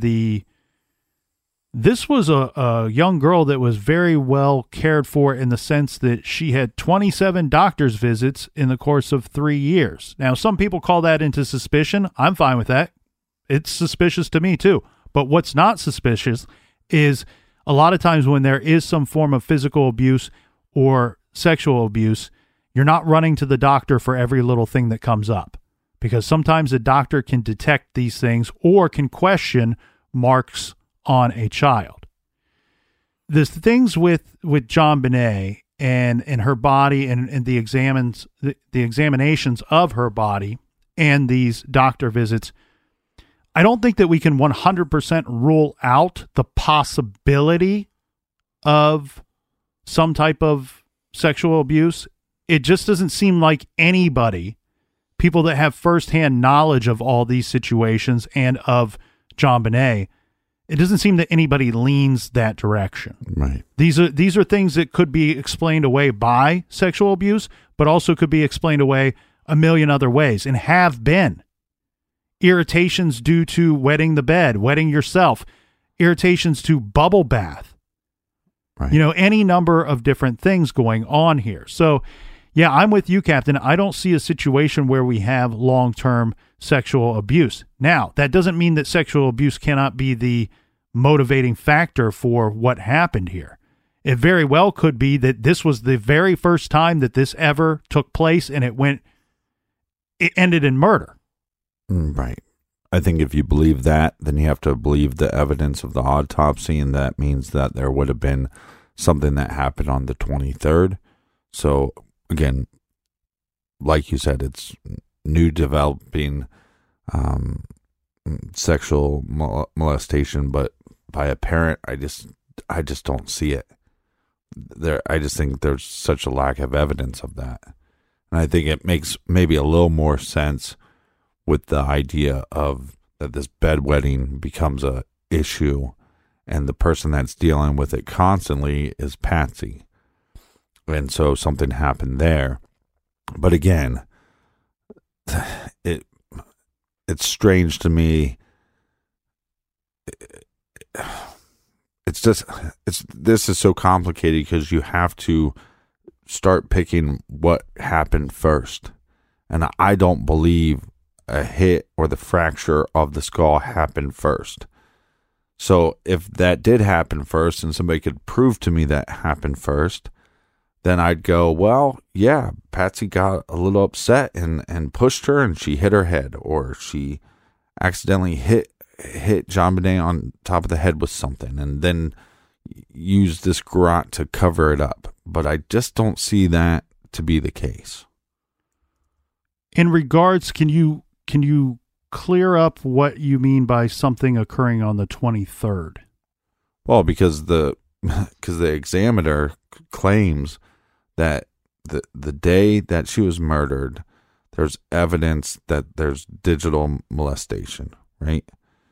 Speaker 6: this was a young girl that was very well cared for in the sense that she had 27 doctor's visits in the course of 3 years. Now, some people call that into suspicion. I'm fine with that. It's suspicious to me too. But what's not suspicious is a lot of times when there is some form of physical abuse or sexual abuse, you're not running to the doctor for every little thing that comes up, because sometimes a doctor can detect these things or can question marks on a child. The things with JonBenét and her body and the examinations of her body and these doctor visits, I don't think that we can 100% rule out the possibility of some type of sexual abuse. It just doesn't seem like anybody, people that have firsthand knowledge of all these situations and of JonBenét, it doesn't seem that anybody leans that direction.
Speaker 3: Right.
Speaker 6: These are things that could be explained away by sexual abuse, but also could be explained away a million other ways and have been. Irritations due to wetting the bed, wetting yourself, irritations to bubble bath.
Speaker 3: Right.
Speaker 6: Any number of different things going on here. So, yeah, I'm with you, Captain. I don't see a situation where we have long-term sexual abuse. Now, that doesn't mean that sexual abuse cannot be the motivating factor for what happened here. It very well could be that this was the very first time that this ever took place, and it ended in murder.
Speaker 3: Right. I think if you believe that, then you have to believe the evidence of the autopsy, and that means that there would have been something that happened on the 23rd. So, again, like you said, it's new developing sexual molestation, but by a parent, I just don't see it. I just think there's such a lack of evidence of that. And I think it makes maybe a little more sense with the idea of that this bedwetting becomes a issue, and the person that's dealing with it constantly is Patsy. And so something happened there. But again, it's strange to me. This is so complicated because you have to start picking what happened first. And I don't believe a hit or the fracture of the skull happened first. So if that did happen first and somebody could prove to me that happened first, then I'd go, well, yeah, Patsy got a little upset and pushed her and she hit her head, or she accidentally hit JonBenét on top of the head with something and then used this garrote to cover it up. But I just don't see that to be the case.
Speaker 6: In regards, can you clear up what you mean by something occurring on the 23rd?
Speaker 3: Well, because the examiner claims that the day that she was murdered, there's evidence that there's digital molestation, right?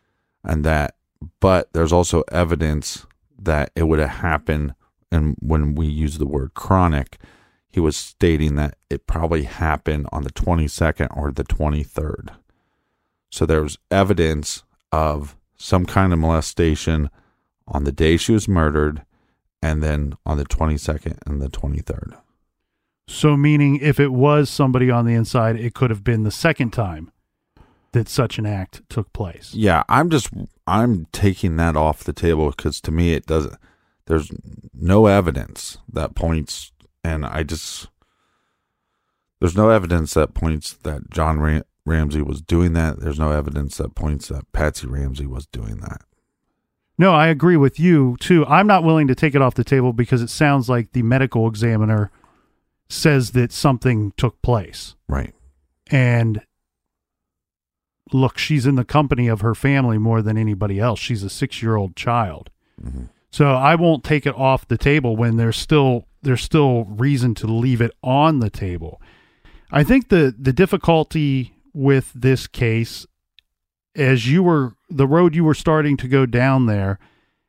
Speaker 3: But there's also evidence that it would have happened, and when we use the word chronic, he was stating that it probably happened on the 22nd or the 23rd. So there was evidence of some kind of molestation on the day she was murdered, and then on the 22nd and the 23rd.
Speaker 6: So meaning if it was somebody on the inside, it could have been the second time that such an act took place.
Speaker 3: Yeah, I'm taking that off the table because to me there's no evidence that points, and there's no evidence that points that John Ramsey was doing that. There's no evidence that points that Patsy Ramsey was doing that.
Speaker 6: No, I agree with you too. I'm not willing to take it off the table because it sounds like the medical examiner says that something took place.
Speaker 3: Right.
Speaker 6: And look, she's in the company of her family more than anybody else. She's a 6-year-old child. Mm-hmm. So I won't take it off the table when there's still there's still reason to leave it on the table. I think the difficulty with this case, as the road you were starting to go down there,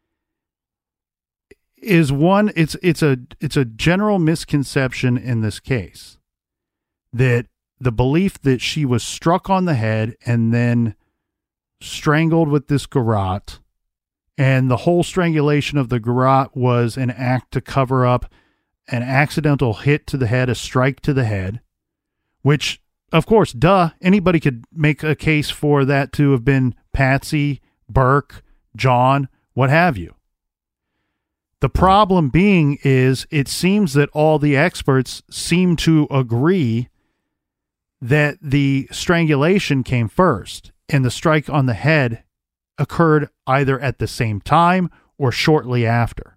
Speaker 6: is one, it's a general misconception in this case that the belief that she was struck on the head and then strangled with this garrote, and the whole strangulation of the garrote was an act to cover up an accidental hit to the head, a strike to the head, which, of course, anybody could make a case for that to have been Patsy, Burke, John, what have you. The problem being is it seems that all the experts seem to agree that the strangulation came first and the strike on the head occurred either at the same time or shortly after.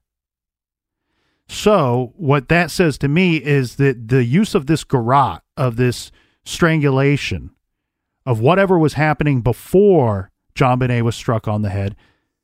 Speaker 6: So what that says to me is that the use of this garrote, of this strangulation, of whatever was happening before JonBenét was struck on the head,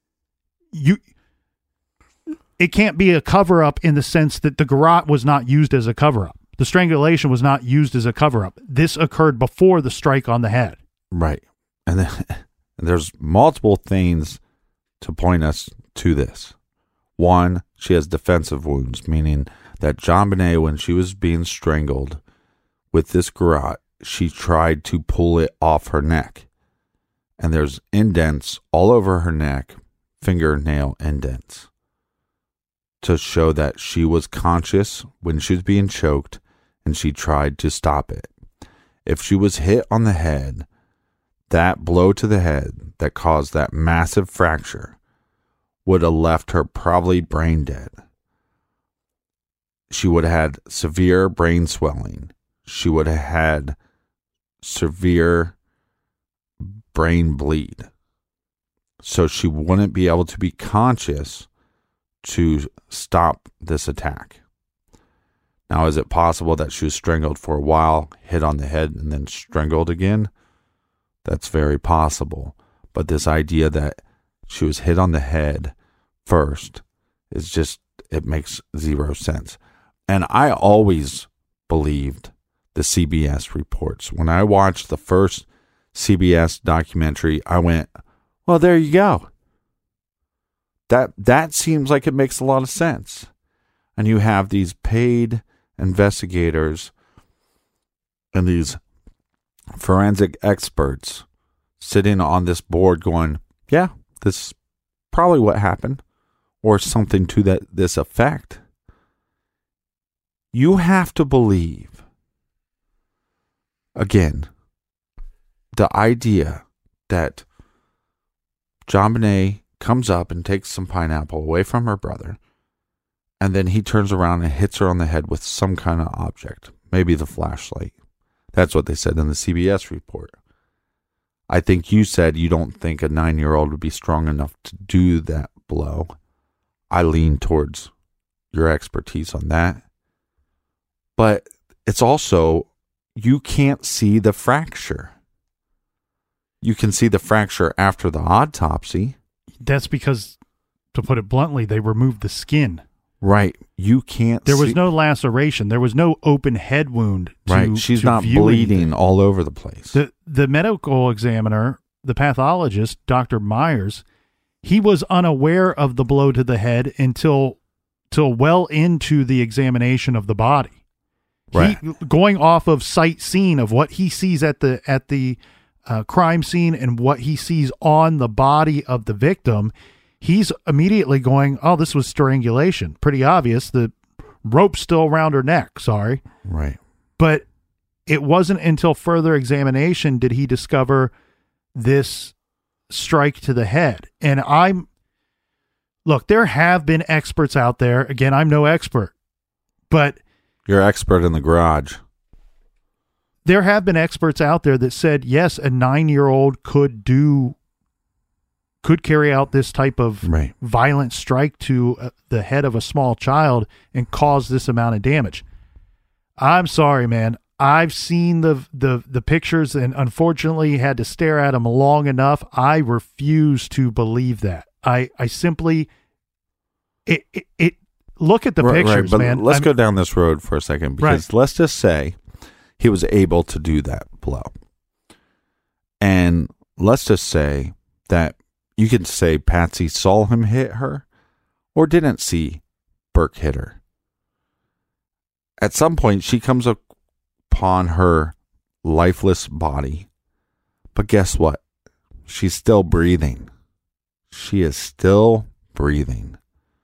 Speaker 6: it can't be a cover-up in the sense that the garrote was not used as a cover-up. The strangulation was not used as a cover-up. This occurred before the strike on the head.
Speaker 3: Right. And then there's multiple things to point us to this. One, she has defensive wounds, meaning that JonBenét, when she was being strangled with this garrote, she tried to pull it off her neck. And there's indents all over her neck, fingernail indents, to show that she was conscious when she was being choked and she tried to stop it. If she was hit on the head, that blow to the head that caused that massive fracture would have left her probably brain dead. She would have had severe brain swelling. She would have had severe brain bleed. So she wouldn't be able to be conscious to stop this attack. Now, is it possible that she was strangled for a while, hit on the head, and then strangled again? That's very possible. But this idea that she was hit on the head first is just, it makes zero sense. And I always believed the CBS reports. When I watched the first CBS documentary, I went, well, there you go. That seems like it makes a lot of sense. And you have these paid investigators and these forensic experts sitting on this board going, yeah, this is probably what happened, or something to this effect. You have to believe, again, the idea that JonBenét comes up and takes some pineapple away from her brother, and then he turns around and hits her on the head with some kind of object, maybe the flashlight. That's what they said in the CBS report. I think you said you don't think a 9-year-old would be strong enough to do that blow. I lean towards your expertise on that. But it's also, you can't see the fracture. You can see the fracture after the autopsy. That's
Speaker 6: because, to put it bluntly, they removed the skin.
Speaker 3: Right. You can't
Speaker 6: There was no laceration. There was no open head wound.
Speaker 3: Right. She's not bleeding all over the place.
Speaker 6: The medical examiner, the pathologist, Dr. Myers, he was unaware of the blow to the head until well into the examination of the body.
Speaker 3: Right.
Speaker 6: Going off of sight scene of what he sees at the crime scene and what he sees on the body of the victim, he's immediately going, oh, this was strangulation. Pretty obvious. The rope's still around her neck. Sorry.
Speaker 3: Right.
Speaker 6: But it wasn't until further examination did he discover this strike to the head. And look, there have been experts out there. Again, I'm no expert, but
Speaker 3: you're expert in the garage.
Speaker 6: There have been experts out there that said, yes, a 9-year-old could carry out this type of violent strike to the head of a small child and cause this amount of damage. I'm sorry, man. I've seen the pictures and unfortunately had to stare at them long enough. I refuse to believe that. I simply, look at the pictures,
Speaker 3: but
Speaker 6: man.
Speaker 3: Let's go down this road for a second, because let's just say he was able to do that blow. And let's just say that you can say Patsy saw him hit her or didn't see Burke hit her. At some point, she comes upon her lifeless body. But guess what? She's still breathing. She is still breathing.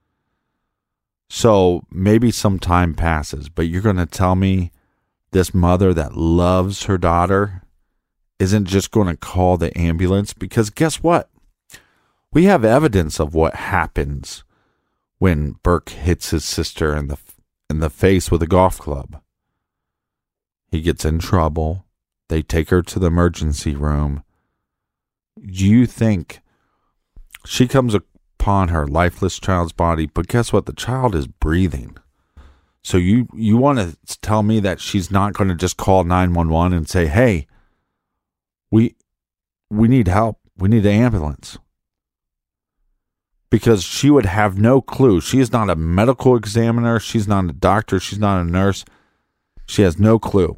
Speaker 3: So maybe some time passes, but you're going to tell me this mother that loves her daughter isn't just going to call the ambulance? Because guess what? We have evidence of what happens when Burke hits his sister in the face with a golf club. He gets in trouble. They take her to the emergency room. Do you think she comes upon her lifeless child's body? But guess what? The child is breathing. So you want to tell me that she's not going to just call 911 and say, hey, we need help. We need an ambulance. Because she would have no clue. She is not a medical examiner. She's not a doctor. She's not a nurse. She has no clue.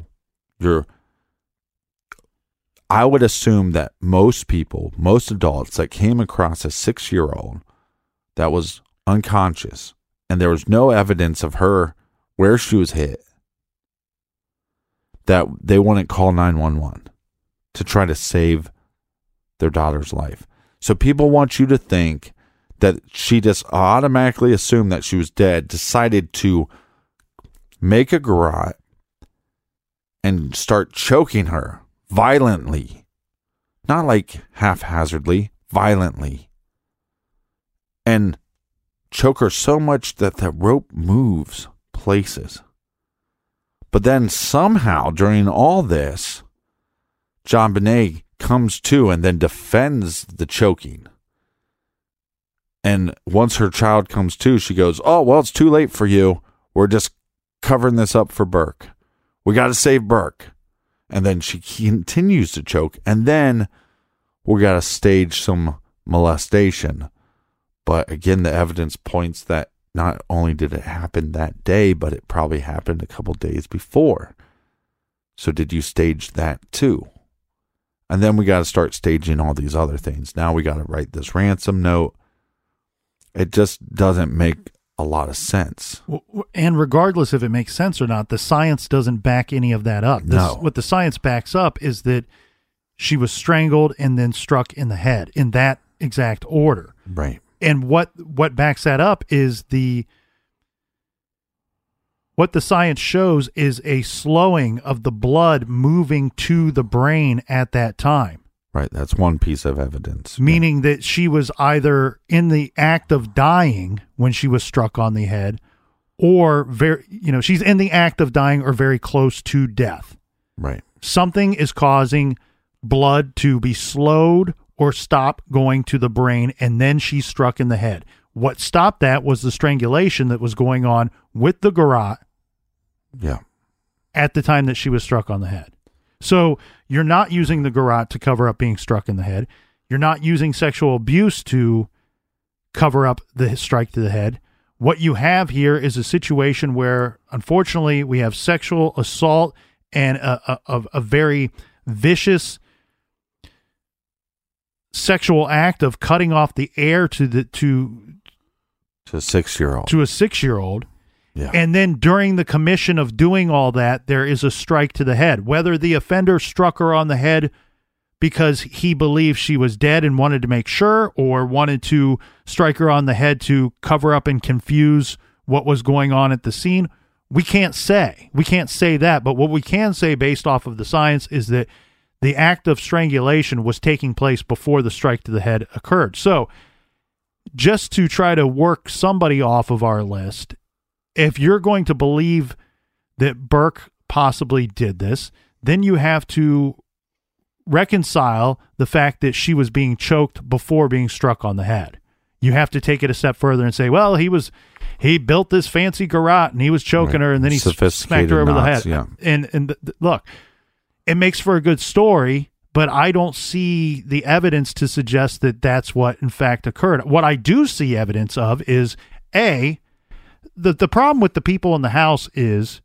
Speaker 3: I would assume that most people, most adults that came across a 6-year-old that was unconscious and there was no evidence of her where she was hit, that they wouldn't call 911 to try to save their daughter's life. So people want you to think that she just automatically assumed that she was dead, decided to make a garrote and start choking her violently. Not like haphazardly, violently. And choke her so much that the rope moves places. But then somehow during all this, JonBenét comes to and then defends the choking. And once her child comes to, she goes, oh, well, it's too late for you. We're just covering this up for Burke. We got to save Burke. And then she continues to choke. And then we got to stage some molestation. But again, the evidence points that not only did it happen that day, but it probably happened a couple days before. So did you stage that too? And then we got to start staging all these other things. Now we got to write this ransom note. It just doesn't make a lot of sense.
Speaker 6: And regardless if it makes sense or not, the science doesn't back any of that up.
Speaker 3: No.
Speaker 6: What the science backs up is that she was strangled and then struck in the head in that exact order.
Speaker 3: Right.
Speaker 6: And what backs that up is what the science shows is a slowing of the blood moving to the brain at that time.
Speaker 3: Right. That's one piece of evidence.
Speaker 6: Meaning that she was either in the act of dying when she was struck on the head, or she's in the act of dying or very close to death.
Speaker 3: Right.
Speaker 6: Something is causing blood to be slowed or stop going to the brain, and then she's struck in the head. What stopped that was the strangulation that was going on with the garrote.
Speaker 3: Yeah.
Speaker 6: At the time that she was struck on the head. So you're not using the garrote to cover up being struck in the head. You're not using sexual abuse to cover up the strike to the head. What you have here is a situation where, unfortunately, we have sexual assault and a very vicious sexual act of cutting off the air to a
Speaker 3: 6-year-old.
Speaker 6: To a 6-year-old.
Speaker 3: Yeah.
Speaker 6: And then during the commission of doing all that, there is a strike to the head. Whether the offender struck her on the head because he believed she was dead and wanted to make sure, or wanted to strike her on the head to cover up and confuse what was going on at the scene, we can't say. We can't say that. But what we can say based off of the science is that the act of strangulation was taking place before the strike to the head occurred. So just to try to work somebody off of our list, if you're going to believe that Burke possibly did this, then you have to reconcile the fact that she was being choked before being struck on the head. You have to take it a step further and say, well, he built this fancy garrote and he was choking her and then he smacked her over the head.
Speaker 3: Yeah.
Speaker 6: And look, it makes for a good story, but I don't see the evidence to suggest that that's what in fact occurred. What I do see evidence of is the problem with the people in the house is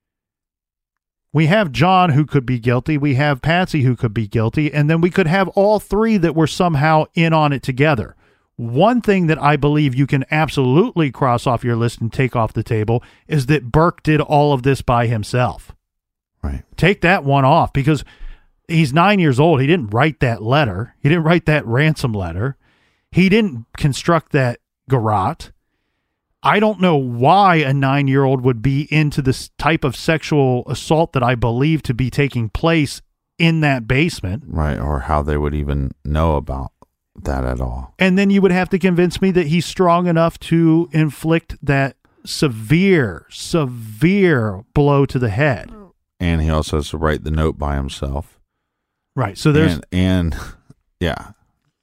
Speaker 6: we have John who could be guilty, we have Patsy who could be guilty, and then we could have all three that were somehow in on it together. One thing that I believe you can absolutely cross off your list and take off the table is that Burke did all of this by himself.
Speaker 3: Right.
Speaker 6: Take that one off, because he's 9 years old. He didn't write that letter. He didn't write that ransom letter. He didn't construct that garrote. I don't know why a 9-year-old would be into this type of sexual assault that I believe to be taking place in that basement.
Speaker 3: Right, or how they would even know about that at all.
Speaker 6: And then you would have to convince me that he's strong enough to inflict that severe blow to the head.
Speaker 3: And he also has to write the note by himself.
Speaker 6: Right. So there's
Speaker 3: and yeah.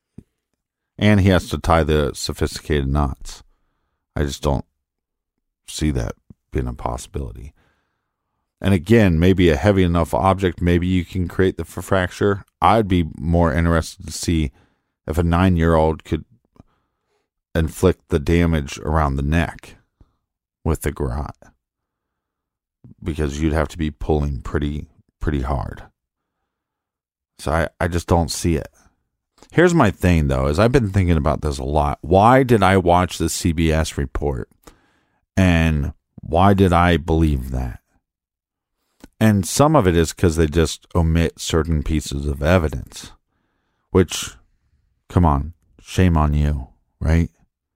Speaker 3: And he has to tie the sophisticated knots. I just don't see that being a possibility. And again, maybe a heavy enough object, maybe you can create the fracture. I'd be more interested to see if a 9-year-old could inflict the damage around the neck with the garrote, because you'd have to be pulling pretty hard. So I just don't see it. Here's my thing, though, is I've been thinking about this a lot. Why did I watch the CBS report? And why did I believe that? And some of it is because they just omit certain pieces of evidence, which, come on, shame on you, right?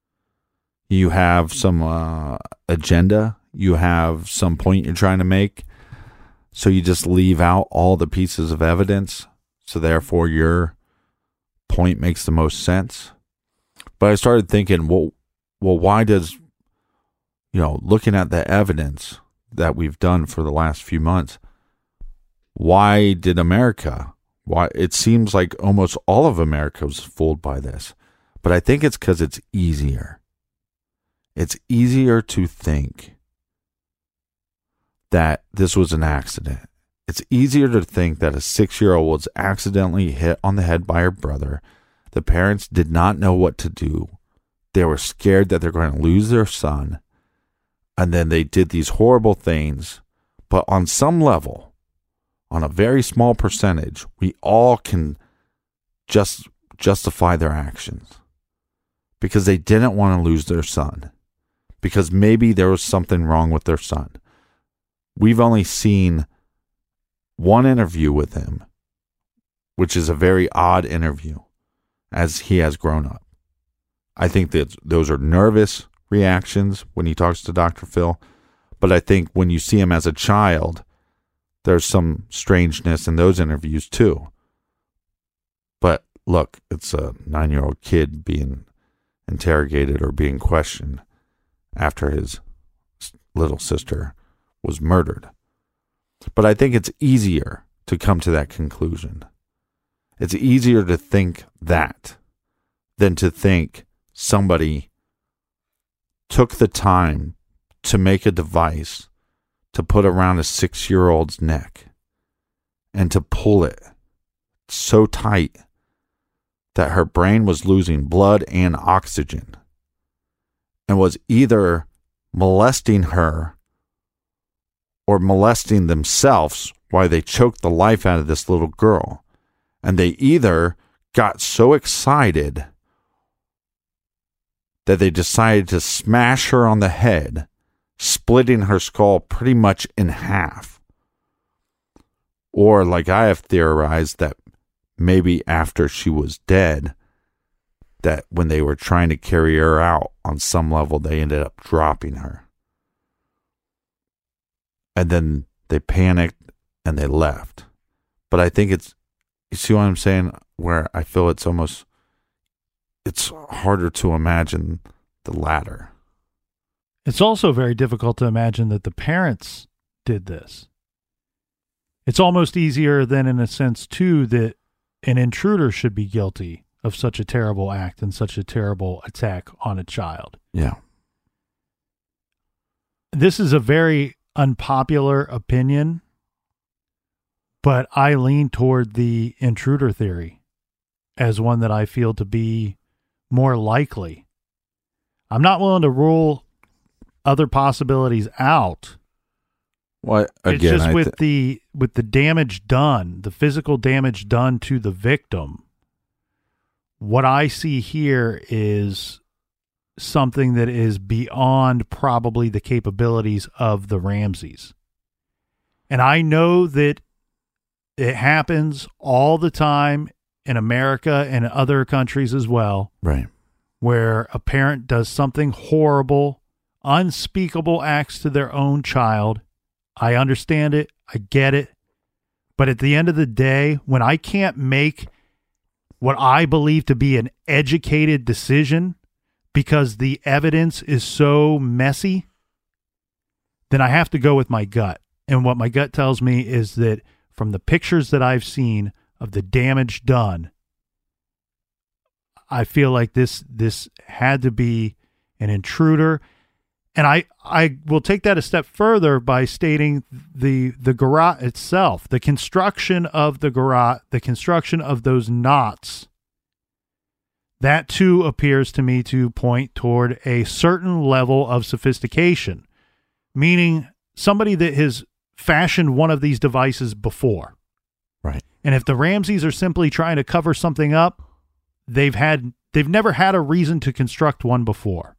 Speaker 3: You have some agenda. You have some point you're trying to make. So you just leave out all the pieces of evidence. So therefore your point makes the most sense. But I started thinking, well, why does, looking at the evidence that we've done for the last few months, why did America? Why it seems like almost all of America was fooled by this. But I think it's because it's easier. It's easier to think that this was an accident. It's easier to think that a 6-year-old was accidentally hit on the head by her brother. The parents did not know what to do. They were scared that they're going to lose their son. And then they did these horrible things. But on some level, on a very small percentage, we all can just justify their actions. Because they didn't want to lose their son. Because maybe there was something wrong with their son. We've only seen one interview with him, which is a very odd interview, as he has grown up. I think that those are nervous reactions when he talks to Dr. Phil, but I think when you see him as a child, there's some strangeness in those interviews too. But look, it's a 9-year-old kid being interrogated or being questioned after his little sister was murdered. But I think it's easier to come to that conclusion. It's easier to think that than to think somebody took the time to make a device to put around a 6-year-old's neck and to pull it so tight that her brain was losing blood and oxygen and was either molesting her or molesting themselves while they choked the life out of this little girl. And they either got so excited that they decided to smash her on the head, splitting her skull pretty much in half. Or, like I have theorized, that maybe after she was dead, that when they were trying to carry her out, on some level, they ended up dropping her. And then they panicked and they left. But I think it's, you see what I'm saying? Where I feel it's harder to imagine the latter.
Speaker 6: It's also very difficult to imagine that the parents did this. It's almost easier than, in a sense, too, that an intruder should be guilty of such a terrible act and such a terrible attack on a child.
Speaker 3: Yeah.
Speaker 6: This is a very unpopular opinion, but I lean toward the intruder theory as one that I feel to be more likely. I'm not willing to rule other possibilities out.
Speaker 3: Well, again,
Speaker 6: It's just with the damage done, the physical damage done to the victim. What I see here is something that is beyond probably the capabilities of the Ramseys. And I know that it happens all the time in America and other countries as well.
Speaker 3: Right.
Speaker 6: Where a parent does something horrible, unspeakable acts to their own child. I understand it. I get it. But at the end of the day, when I can't make what I believe to be an educated decision because the evidence is so messy, then I have to go with my gut. And what my gut tells me is that from the pictures that I've seen of the damage done, I feel like this had to be an intruder. And I will take that a step further by stating the garage itself, the construction of the garage, the construction of those knots, that too appears to me to point toward a certain level of sophistication, meaning somebody that has fashioned one of these devices before.
Speaker 3: Right.
Speaker 6: And if the Ramseys are simply trying to cover something up, they've never had a reason to construct one before.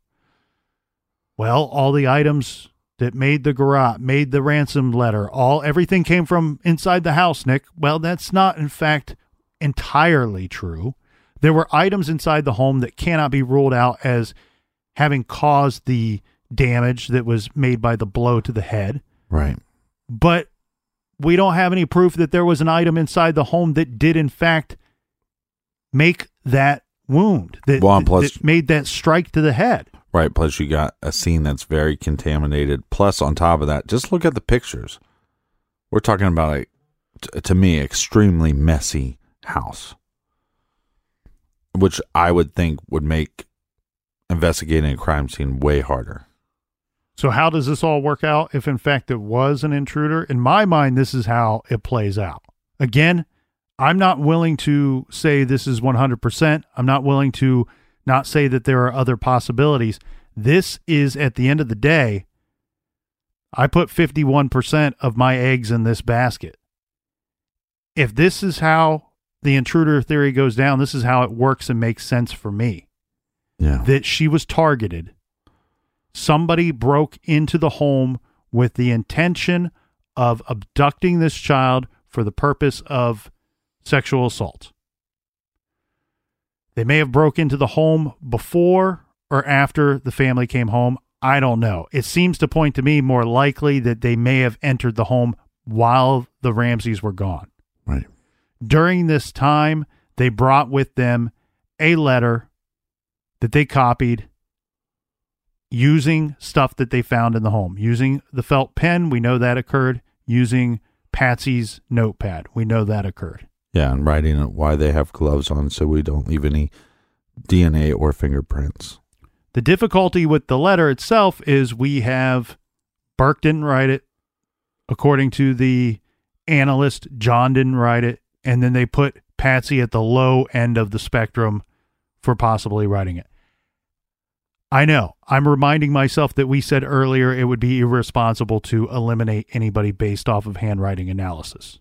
Speaker 6: Well, all the items that made the garage, made the ransom letter, everything came from inside the house, Nick. Well, that's not, in fact, entirely true. There were items inside the home that cannot be ruled out as having caused the damage that was made by the blow to the head.
Speaker 3: Right.
Speaker 6: But we don't have any proof that there was an item inside the home that did, in fact, make that wound, that made that strike to the head.
Speaker 3: Right. Plus, you got a scene that's very contaminated. Plus, on top of that, just look at the pictures. We're talking about to me, extremely messy house, which I would think would make investigating a crime scene way harder.
Speaker 6: So how does this all work out if, in fact, it was an intruder? In my mind, this is how it plays out. Again, I'm not willing to say this is 100%. I'm not willing to not say that there are other possibilities. This is, at the end of the day, I put 51% of my eggs in this basket. If this is how the intruder theory goes down, this is how it works and makes sense for me.
Speaker 3: Yeah.
Speaker 6: That she was targeted. Somebody broke into the home with the intention of abducting this child for the purpose of sexual assault. They may have broke into the home before or after the family came home. I don't know. It seems to point to me more likely that they may have entered the home while the Ramseys were gone.
Speaker 3: Right.
Speaker 6: During this time, they brought with them a letter that they copied using stuff that they found in the home. Using the felt pen, we know that occurred. Using Patsy's notepad, we know that occurred.
Speaker 3: Yeah, and writing why they have gloves on so we don't leave any DNA or fingerprints.
Speaker 6: The difficulty with the letter itself is we have Burke didn't write it. According to the analyst, John didn't write it. And then they put Patsy at the low end of the spectrum for possibly writing it. I know. I'm reminding myself that we said earlier it would be irresponsible to eliminate anybody based off of handwriting analysis.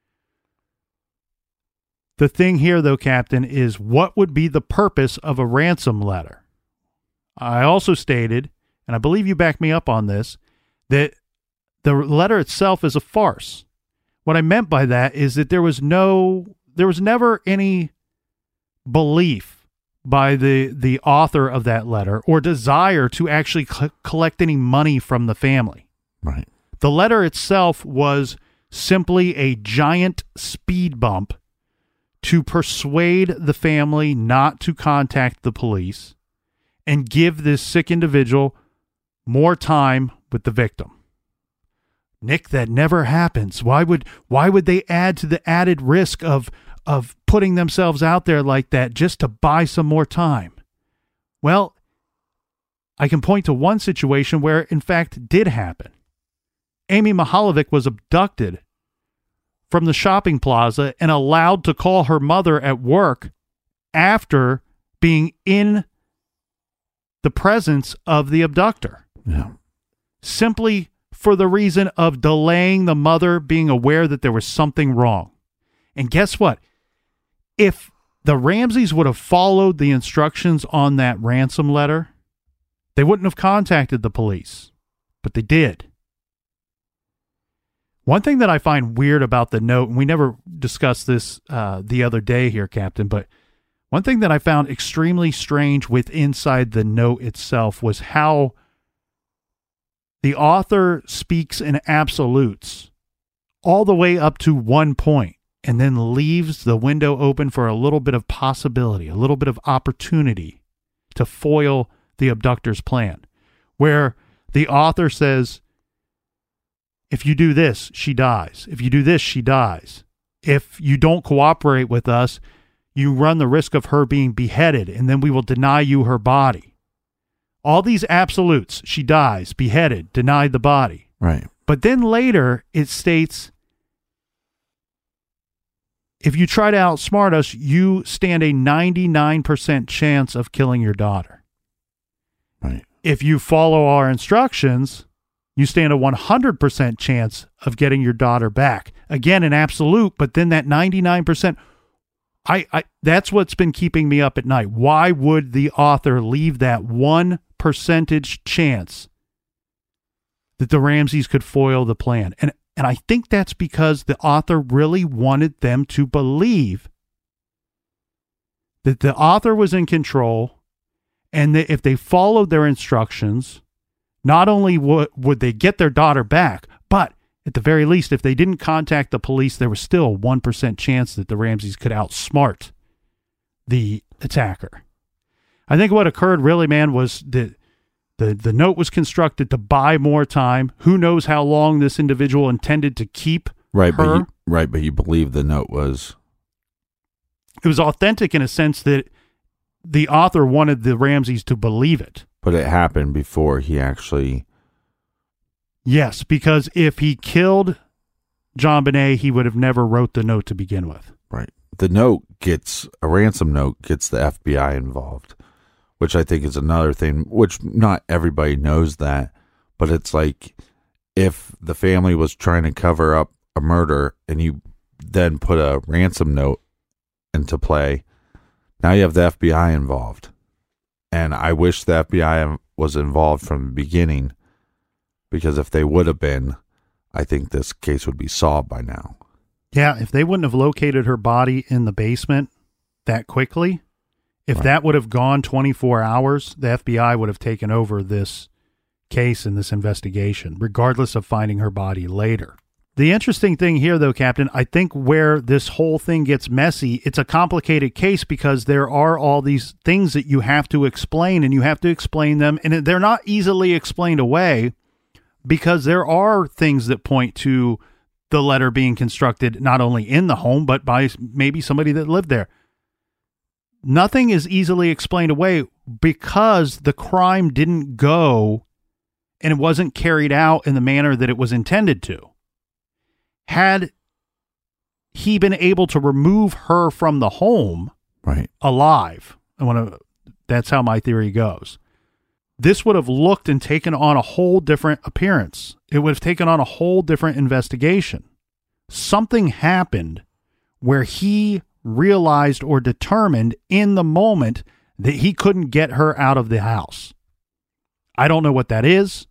Speaker 6: The thing here, though, Captain, is what would be the purpose of a ransom letter? I also stated, and I believe you backed me up on this, that the letter itself is a farce. What I meant by that is that there was never any belief by the author of that letter or desire to actually collect any money from the family.
Speaker 3: Right.
Speaker 6: The letter itself was simply a giant speed bump to persuade the family not to contact the police and give this sick individual more time with the victim. Nick, that never happens. Why would they add to the added risk of putting themselves out there like that just to buy some more time? Well, I can point to one situation where it in fact did happen. Amy Mihaljevic was abducted from the shopping plaza and allowed to call her mother at work after being in the presence of the abductor.
Speaker 3: Yeah.
Speaker 6: simply for the reason of delaying the mother being aware that there was something wrong. And guess what? If the Ramseys would have followed the instructions on that ransom letter, they wouldn't have contacted the police, but they did. One thing that I find weird about the note, and we never discussed this the other day here, Captain, but one thing that I found extremely strange with inside the note itself was how the author speaks in absolutes all the way up to one point and then leaves the window open for a little bit of possibility, a little bit of opportunity to foil the abductor's plan, where the author says, if you do this, she dies. If you do this, she dies. If you don't cooperate with us, you run the risk of her being beheaded, and then we will deny you her body. All these absolutes, she dies, beheaded, denied the body.
Speaker 3: Right.
Speaker 6: But then later it states, if you try to outsmart us, you stand a 99% chance of killing your daughter.
Speaker 3: Right.
Speaker 6: If you follow our instructions, you stand a 100% chance of getting your daughter back. Again, an absolute, but then that 99%. That's what's been keeping me up at night. Why would the author leave that 1% chance that the Ramseys could foil the plan? And I think that's because the author really wanted them to believe that the author was in control, and that if they followed their instructions, not only would they get their daughter back, but at the very least, if they didn't contact the police, there was still a 1% chance that the Ramseys could outsmart the attacker. I think what occurred really, man, was that the note was constructed to buy more time. Who knows how long this individual intended to keep her.
Speaker 3: But you believe the note was...
Speaker 6: It was authentic in a sense that the author wanted the Ramseys to believe it.
Speaker 3: But it happened before he actually...
Speaker 6: Yes, because if he killed JonBenét, he would have never wrote the note to begin with.
Speaker 3: Right. A ransom note gets the FBI involved, which I think is another thing, which not everybody knows that, but it's like if the family was trying to cover up a murder and you then put a ransom note into play, now you have the FBI involved. And I wish the FBI was involved from the beginning, because if they would have been, I think this case would be solved by now.
Speaker 6: Yeah, if they wouldn't have located her body in the basement that quickly, if that would have gone 24 hours, the FBI would have taken over this case and this investigation, regardless of finding her body later. The interesting thing here, though, Captain, I think where this whole thing gets messy, it's a complicated case because there are all these things that you have to explain, and you have to explain them, and they're not easily explained away, because there are things that point to the letter being constructed not only in the home, but by maybe somebody that lived there. Nothing is easily explained away because the crime didn't go and it wasn't carried out in the manner that it was intended to. Had he been able to remove her from the home alive, that's how my theory goes, this would have looked and taken on a whole different appearance. It would have taken on a whole different investigation. Something happened where he realized or determined in the moment that he couldn't get her out of the house. I don't know what that is,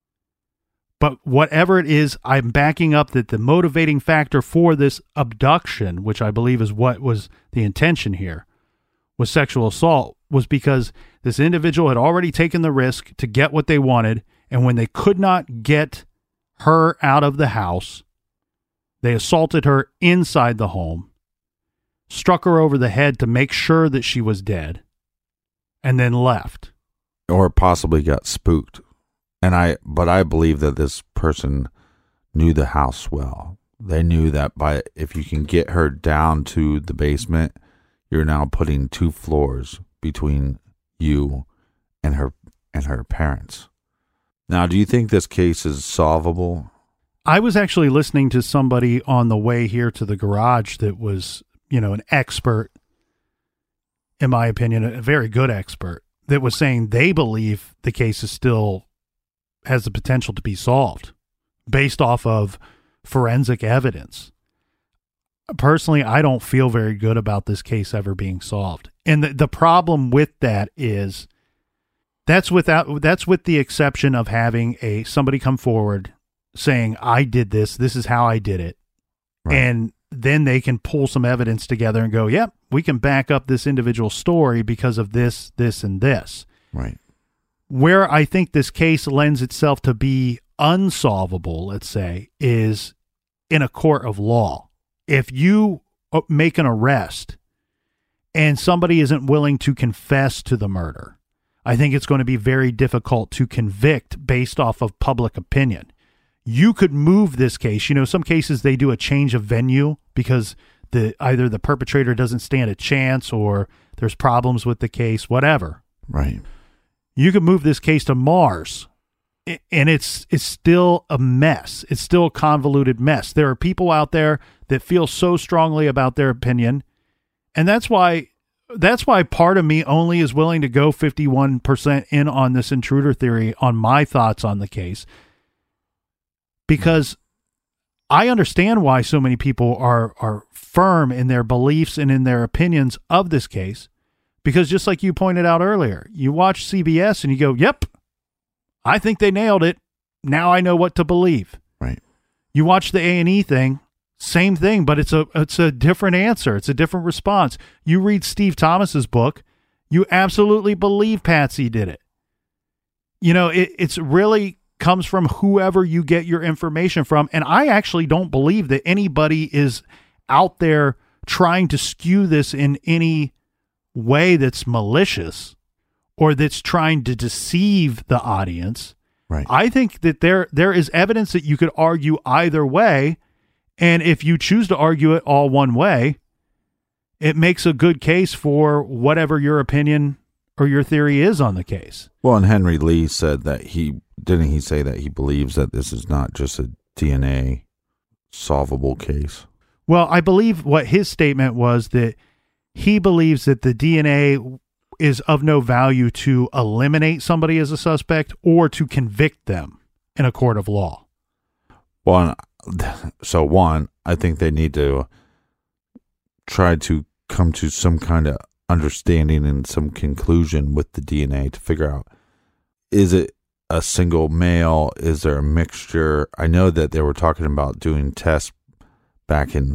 Speaker 6: but whatever it is, I'm backing up that the motivating factor for this abduction, which I believe is what was the intention here, was sexual assault, was because this individual had already taken the risk to get what they wanted, and when they could not get her out of the house, they assaulted her inside the home, struck her over the head to make sure that she was dead, and then left.
Speaker 3: Or possibly got spooked. But I believe that this person knew the house well. They knew that if you can get her down to the basement, you're now putting 2 floors between you and her parents. Now, do you think this case is solvable?
Speaker 6: I was actually listening to somebody on the way here to the garage that was, an expert, in my opinion, a very good expert, that was saying they believe the case is still has the potential to be solved based off of forensic evidence. Personally, I don't feel very good about this case ever being solved. And the problem with that is that's with the exception of having somebody come forward saying, I did this is how I did it. Right. And then they can pull some evidence together and go, yep, we can back up this individual story because of this, and this.
Speaker 3: Right.
Speaker 6: Where I think this case lends itself to be unsolvable, let's say, is in a court of law. If you make an arrest and somebody isn't willing to confess to the murder, I think it's going to be very difficult to convict based off of public opinion. You could move this case. You know, some cases they do a change of venue because either the perpetrator doesn't stand a chance or there's problems with the case, whatever.
Speaker 3: Right.
Speaker 6: You could move this case to Mars, and it's still a mess. It's still a convoluted mess. There are people out there that feel so strongly about their opinion, and that's why part of me only is willing to go 51% in on this intruder theory on my thoughts on the case, because I understand why so many people are firm in their beliefs and in their opinions of this case, because just like you pointed out earlier, you watch CBS and you go, yep, I think they nailed it. Now I know what to believe.
Speaker 3: Right.
Speaker 6: You watch the A&E thing, same thing, but it's a different answer. It's a different response. You read Steve Thomas's book, you absolutely believe Patsy did it. You know, it's really comes from whoever you get your information from. And I actually don't believe that anybody is out there trying to skew this in any way that's malicious or that's trying to deceive the audience.
Speaker 3: Right.
Speaker 6: I think that there is evidence that you could argue either way. And if you choose to argue it all one way, it makes a good case for whatever your opinion or your theory is on the case.
Speaker 3: Well, and Henry Lee said that he say that he believes that this is not just a DNA solvable case.
Speaker 6: Well, I believe what his statement was, that he believes that the DNA is of no value to eliminate somebody as a suspect or to convict them in a court of law.
Speaker 3: Well, so one, I think they need to try to come to some kind of understanding and some conclusion with the DNA to figure out, is it a single male? Is there a mixture? I know that they were talking about doing tests back in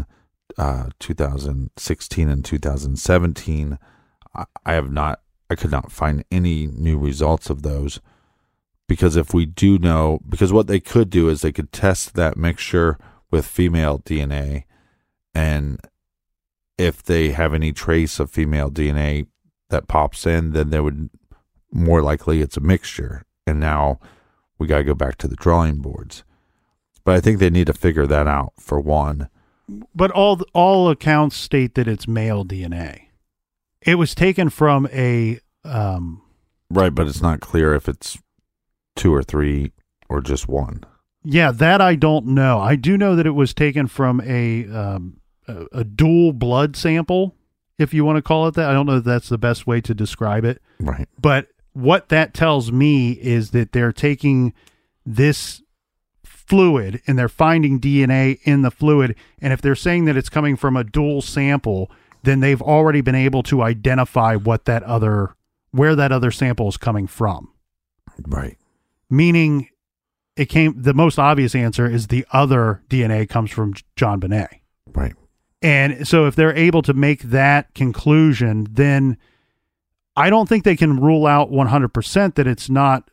Speaker 3: 2016 and 2017. I could not find any new results of those, because if we do know, because what they could do is they could test that mixture with female DNA, and if they have any trace of female DNA that pops in, then they would more likely it's a mixture. And now we got to go back to the drawing boards. But I think they need to figure that out, for one.
Speaker 6: But all accounts state that it's male DNA. It was taken from a...
Speaker 3: Right, but it's not clear if it's 2 or 3 or just 1.
Speaker 6: Yeah, that I don't know. I do know that it was taken from a dual blood sample, if you want to call it that. I don't know if that's the best way to describe it.
Speaker 3: Right.
Speaker 6: But what that tells me is that they're taking this fluid and they're finding DNA in the fluid. And if they're saying that it's coming from a dual sample, then they've already been able to identify where that other sample is coming from.
Speaker 3: Right.
Speaker 6: Meaning the most obvious answer is the other DNA comes from JonBenét.
Speaker 3: Right.
Speaker 6: And so if they're able to make that conclusion, then I don't think they can rule out 100% that it's not,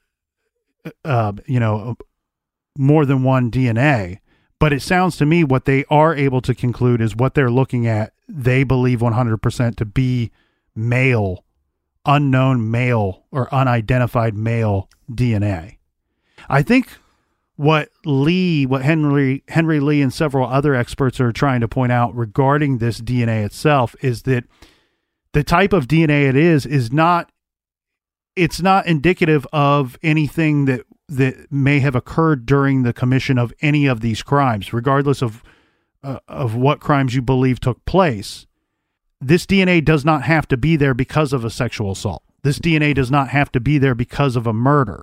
Speaker 6: more than one DNA. But it sounds to me what they are able to conclude is what they're looking at. They believe 100% to be male, unknown male or unidentified male DNA. I think what Henry Lee and several other experts are trying to point out regarding this DNA itself is that the type of DNA it is not indicative of anything that may have occurred during the commission of any of these crimes, regardless of what crimes you believe took place. This DNA does not have to be there because of a sexual assault. This DNA does not have to be there because of a murder.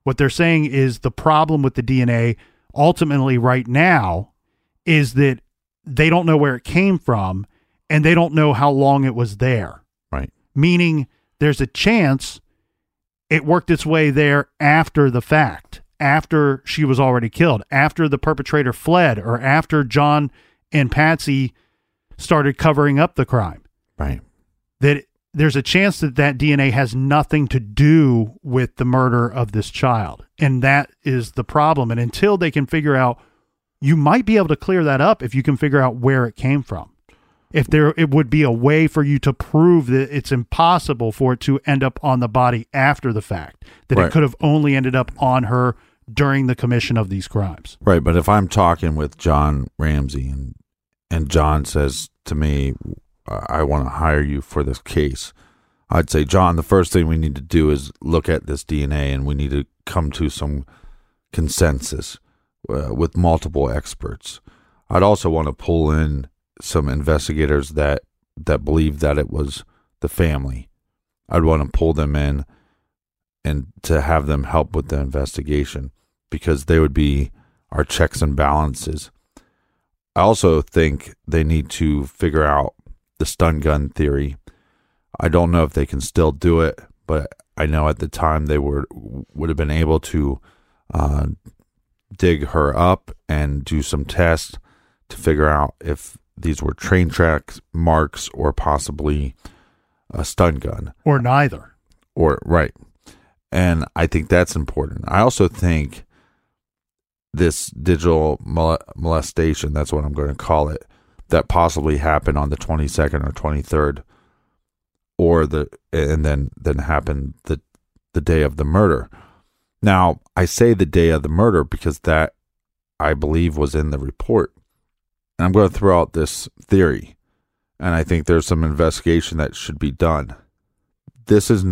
Speaker 6: What they're saying is the problem with the DNA ultimately right now is that they don't know where it came from and they don't know how long it was there.
Speaker 3: Right.
Speaker 6: Meaning there's a chance it worked its way there after the fact, after she was already killed, after the perpetrator fled, or after John and Patsy started covering up the crime.
Speaker 3: Right.
Speaker 6: That there's a chance that that DNA has nothing to do with the murder of this child. And that is the problem. And until they can figure out, you might be able to clear that up if you can figure out where it came from. If it would be a way for you to prove that it's impossible for it to end up on the body after the fact, that
Speaker 3: Right.
Speaker 6: it could have only ended up on her during the commission of these crimes.
Speaker 3: Right. But if I'm talking with John Ramsey and John says to me, I want to hire you for this case, I'd say, John, the first thing we need to do is look at this DNA and we need to come to some consensus with multiple experts. I'd also want to pull in some investigators that believe that it was the family. I'd want to pull them in and to have them help with the investigation because they would be our checks and balances. I also think they need to figure out the stun gun theory. I don't know if they can still do it, but I know at the time they would have been able to dig her up and do some tests to figure out if these were train track marks or possibly a stun gun.
Speaker 6: Or neither.
Speaker 3: Or right. And I think that's important. I also think this digital molestation, that's what I'm going to call it, that possibly happened on the 22nd or 23rd, and then happened the day of the murder. Now, I say the day of the murder because that, I believe, was in the report. And I'm going to throw out this theory, and I think there's some investigation that should be done. This is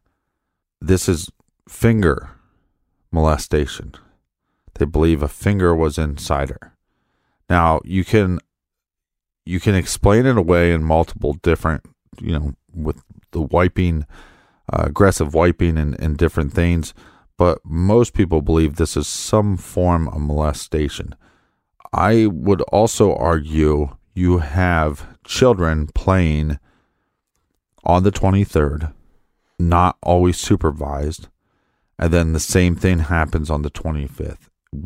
Speaker 3: finger molestation. They believe a finger was inside her. Now, you can explain it away in multiple different, with the wiping, aggressive wiping and different things, but most people believe this is some form of molestation. I would also argue you have children playing on the 23rd, not always supervised, and then the same thing happens on the 25th.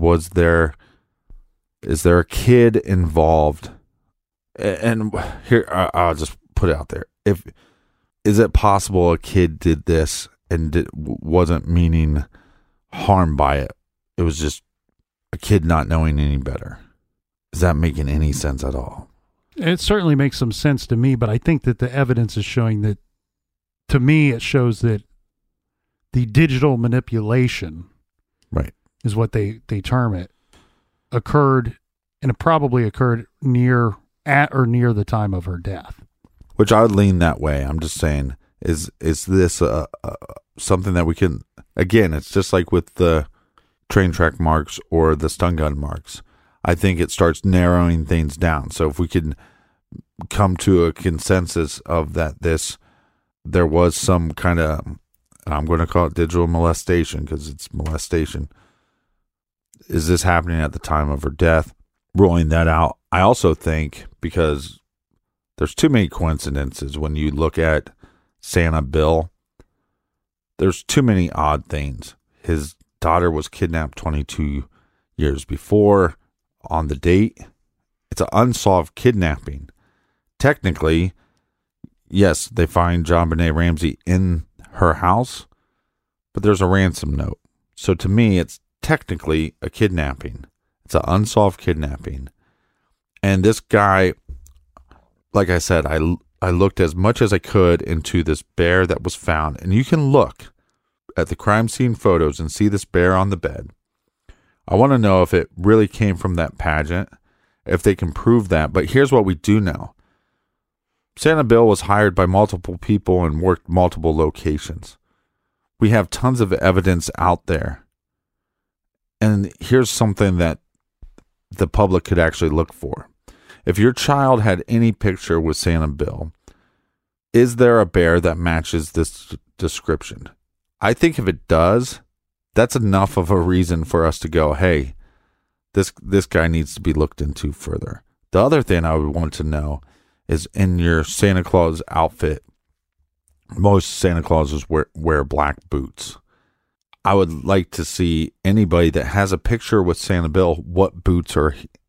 Speaker 3: Is there a kid involved? And here, I'll just put it out there. Is it possible a kid did this and wasn't meaning harm by it? It was just a kid not knowing any better. Is that making any sense at all?
Speaker 6: It certainly makes some sense to me, but I think that the evidence is showing that, to me, it shows that the digital manipulation,
Speaker 3: right,
Speaker 6: is what they term it, occurred, and it probably occurred at or near the time of her death.
Speaker 3: Which I would lean that way. I'm just saying, is this something that we can, again, it's just like with the train track marks or the stun gun marks. I think it starts narrowing things down. So if we can come to a consensus of that there was some kind of, I'm going to call it digital molestation because it's molestation. Is this happening at the time of her death? Ruling that out. I also think, because there's too many coincidences when you look at Santa Bill, there's too many odd things. His daughter was kidnapped 22 years before on the date. It's an unsolved kidnapping. Technically, yes, they find JonBenét Ramsey in her house, but there's a ransom note. So to me, it's technically a kidnapping. It's an unsolved kidnapping. And this guy, like I said, I looked as much as I could into this bear that was found. And you can look at the crime scene photos and see this bear on the bed. I want to know if it really came from that pageant, if they can prove that. But here's what we do know. Santa Bill was hired by multiple people and worked multiple locations. We have tons of evidence out there. And here's something that the public could actually look for. If your child had any picture with Santa Bill, is there a bear that matches this description? I think if it does, that's enough of a reason for us to go, hey, this guy needs to be looked into further. The other thing I would want to know is, in your Santa Claus outfit, most Santa Clauses wear black boots. I would like to see anybody that has a picture with Santa Bill, what boots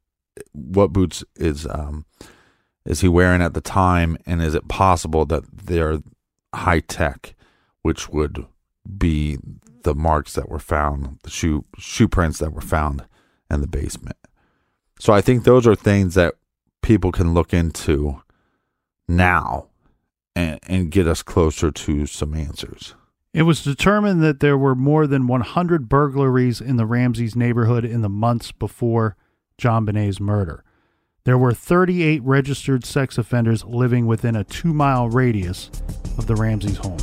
Speaker 3: is he wearing at the time, and is it possible that they're high tech, which would be the marks that were found, the shoe prints that were found in the basement. So I think those are things that people can look into now and get us closer to some answers.
Speaker 6: It was determined that there were more than 100 burglaries in the Ramsey's neighborhood in the months before JonBenét's murder. There were 38 registered sex offenders living within a 2-mile radius of the Ramsey's home.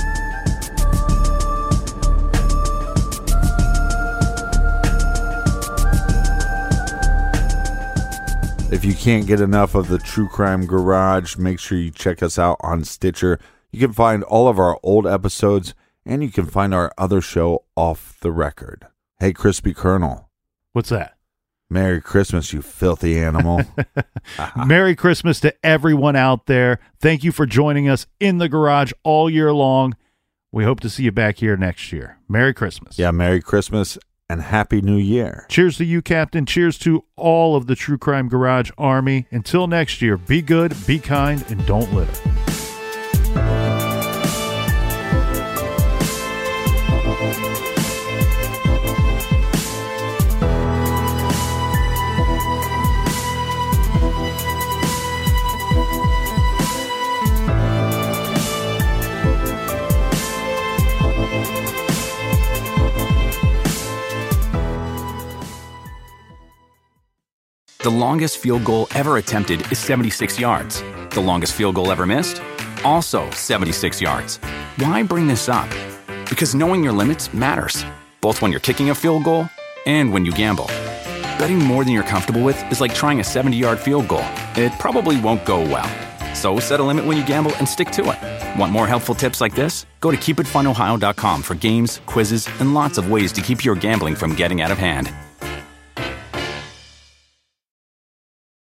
Speaker 3: If you can't get enough of the True Crime Garage, make sure you check us out on Stitcher. You can find all of our old episodes, and you can find our other show, Off the Record. Hey, Crispy Colonel.
Speaker 6: What's that?
Speaker 3: Merry Christmas, you filthy animal.
Speaker 6: Merry Christmas to everyone out there. Thank you for joining us in the garage all year long. We hope to see you back here next year. Merry Christmas.
Speaker 3: Yeah, Merry Christmas and Happy New Year.
Speaker 6: Cheers to you, Captain. Cheers to all of the True Crime Garage Army. Until next year, be good, be kind, and don't litter.
Speaker 1: The longest field goal ever attempted is 76 yards. The longest field goal ever missed? Also 76 yards. Why bring this up? Because knowing your limits matters, both when you're kicking a field goal and when you gamble. Betting more than you're comfortable with is like trying a 70-yard field goal. It probably won't go well. So set a limit when you gamble and stick to it. Want more helpful tips like this? Go to keepitfunohio.com for games, quizzes, and lots of ways to keep your gambling from getting out of hand.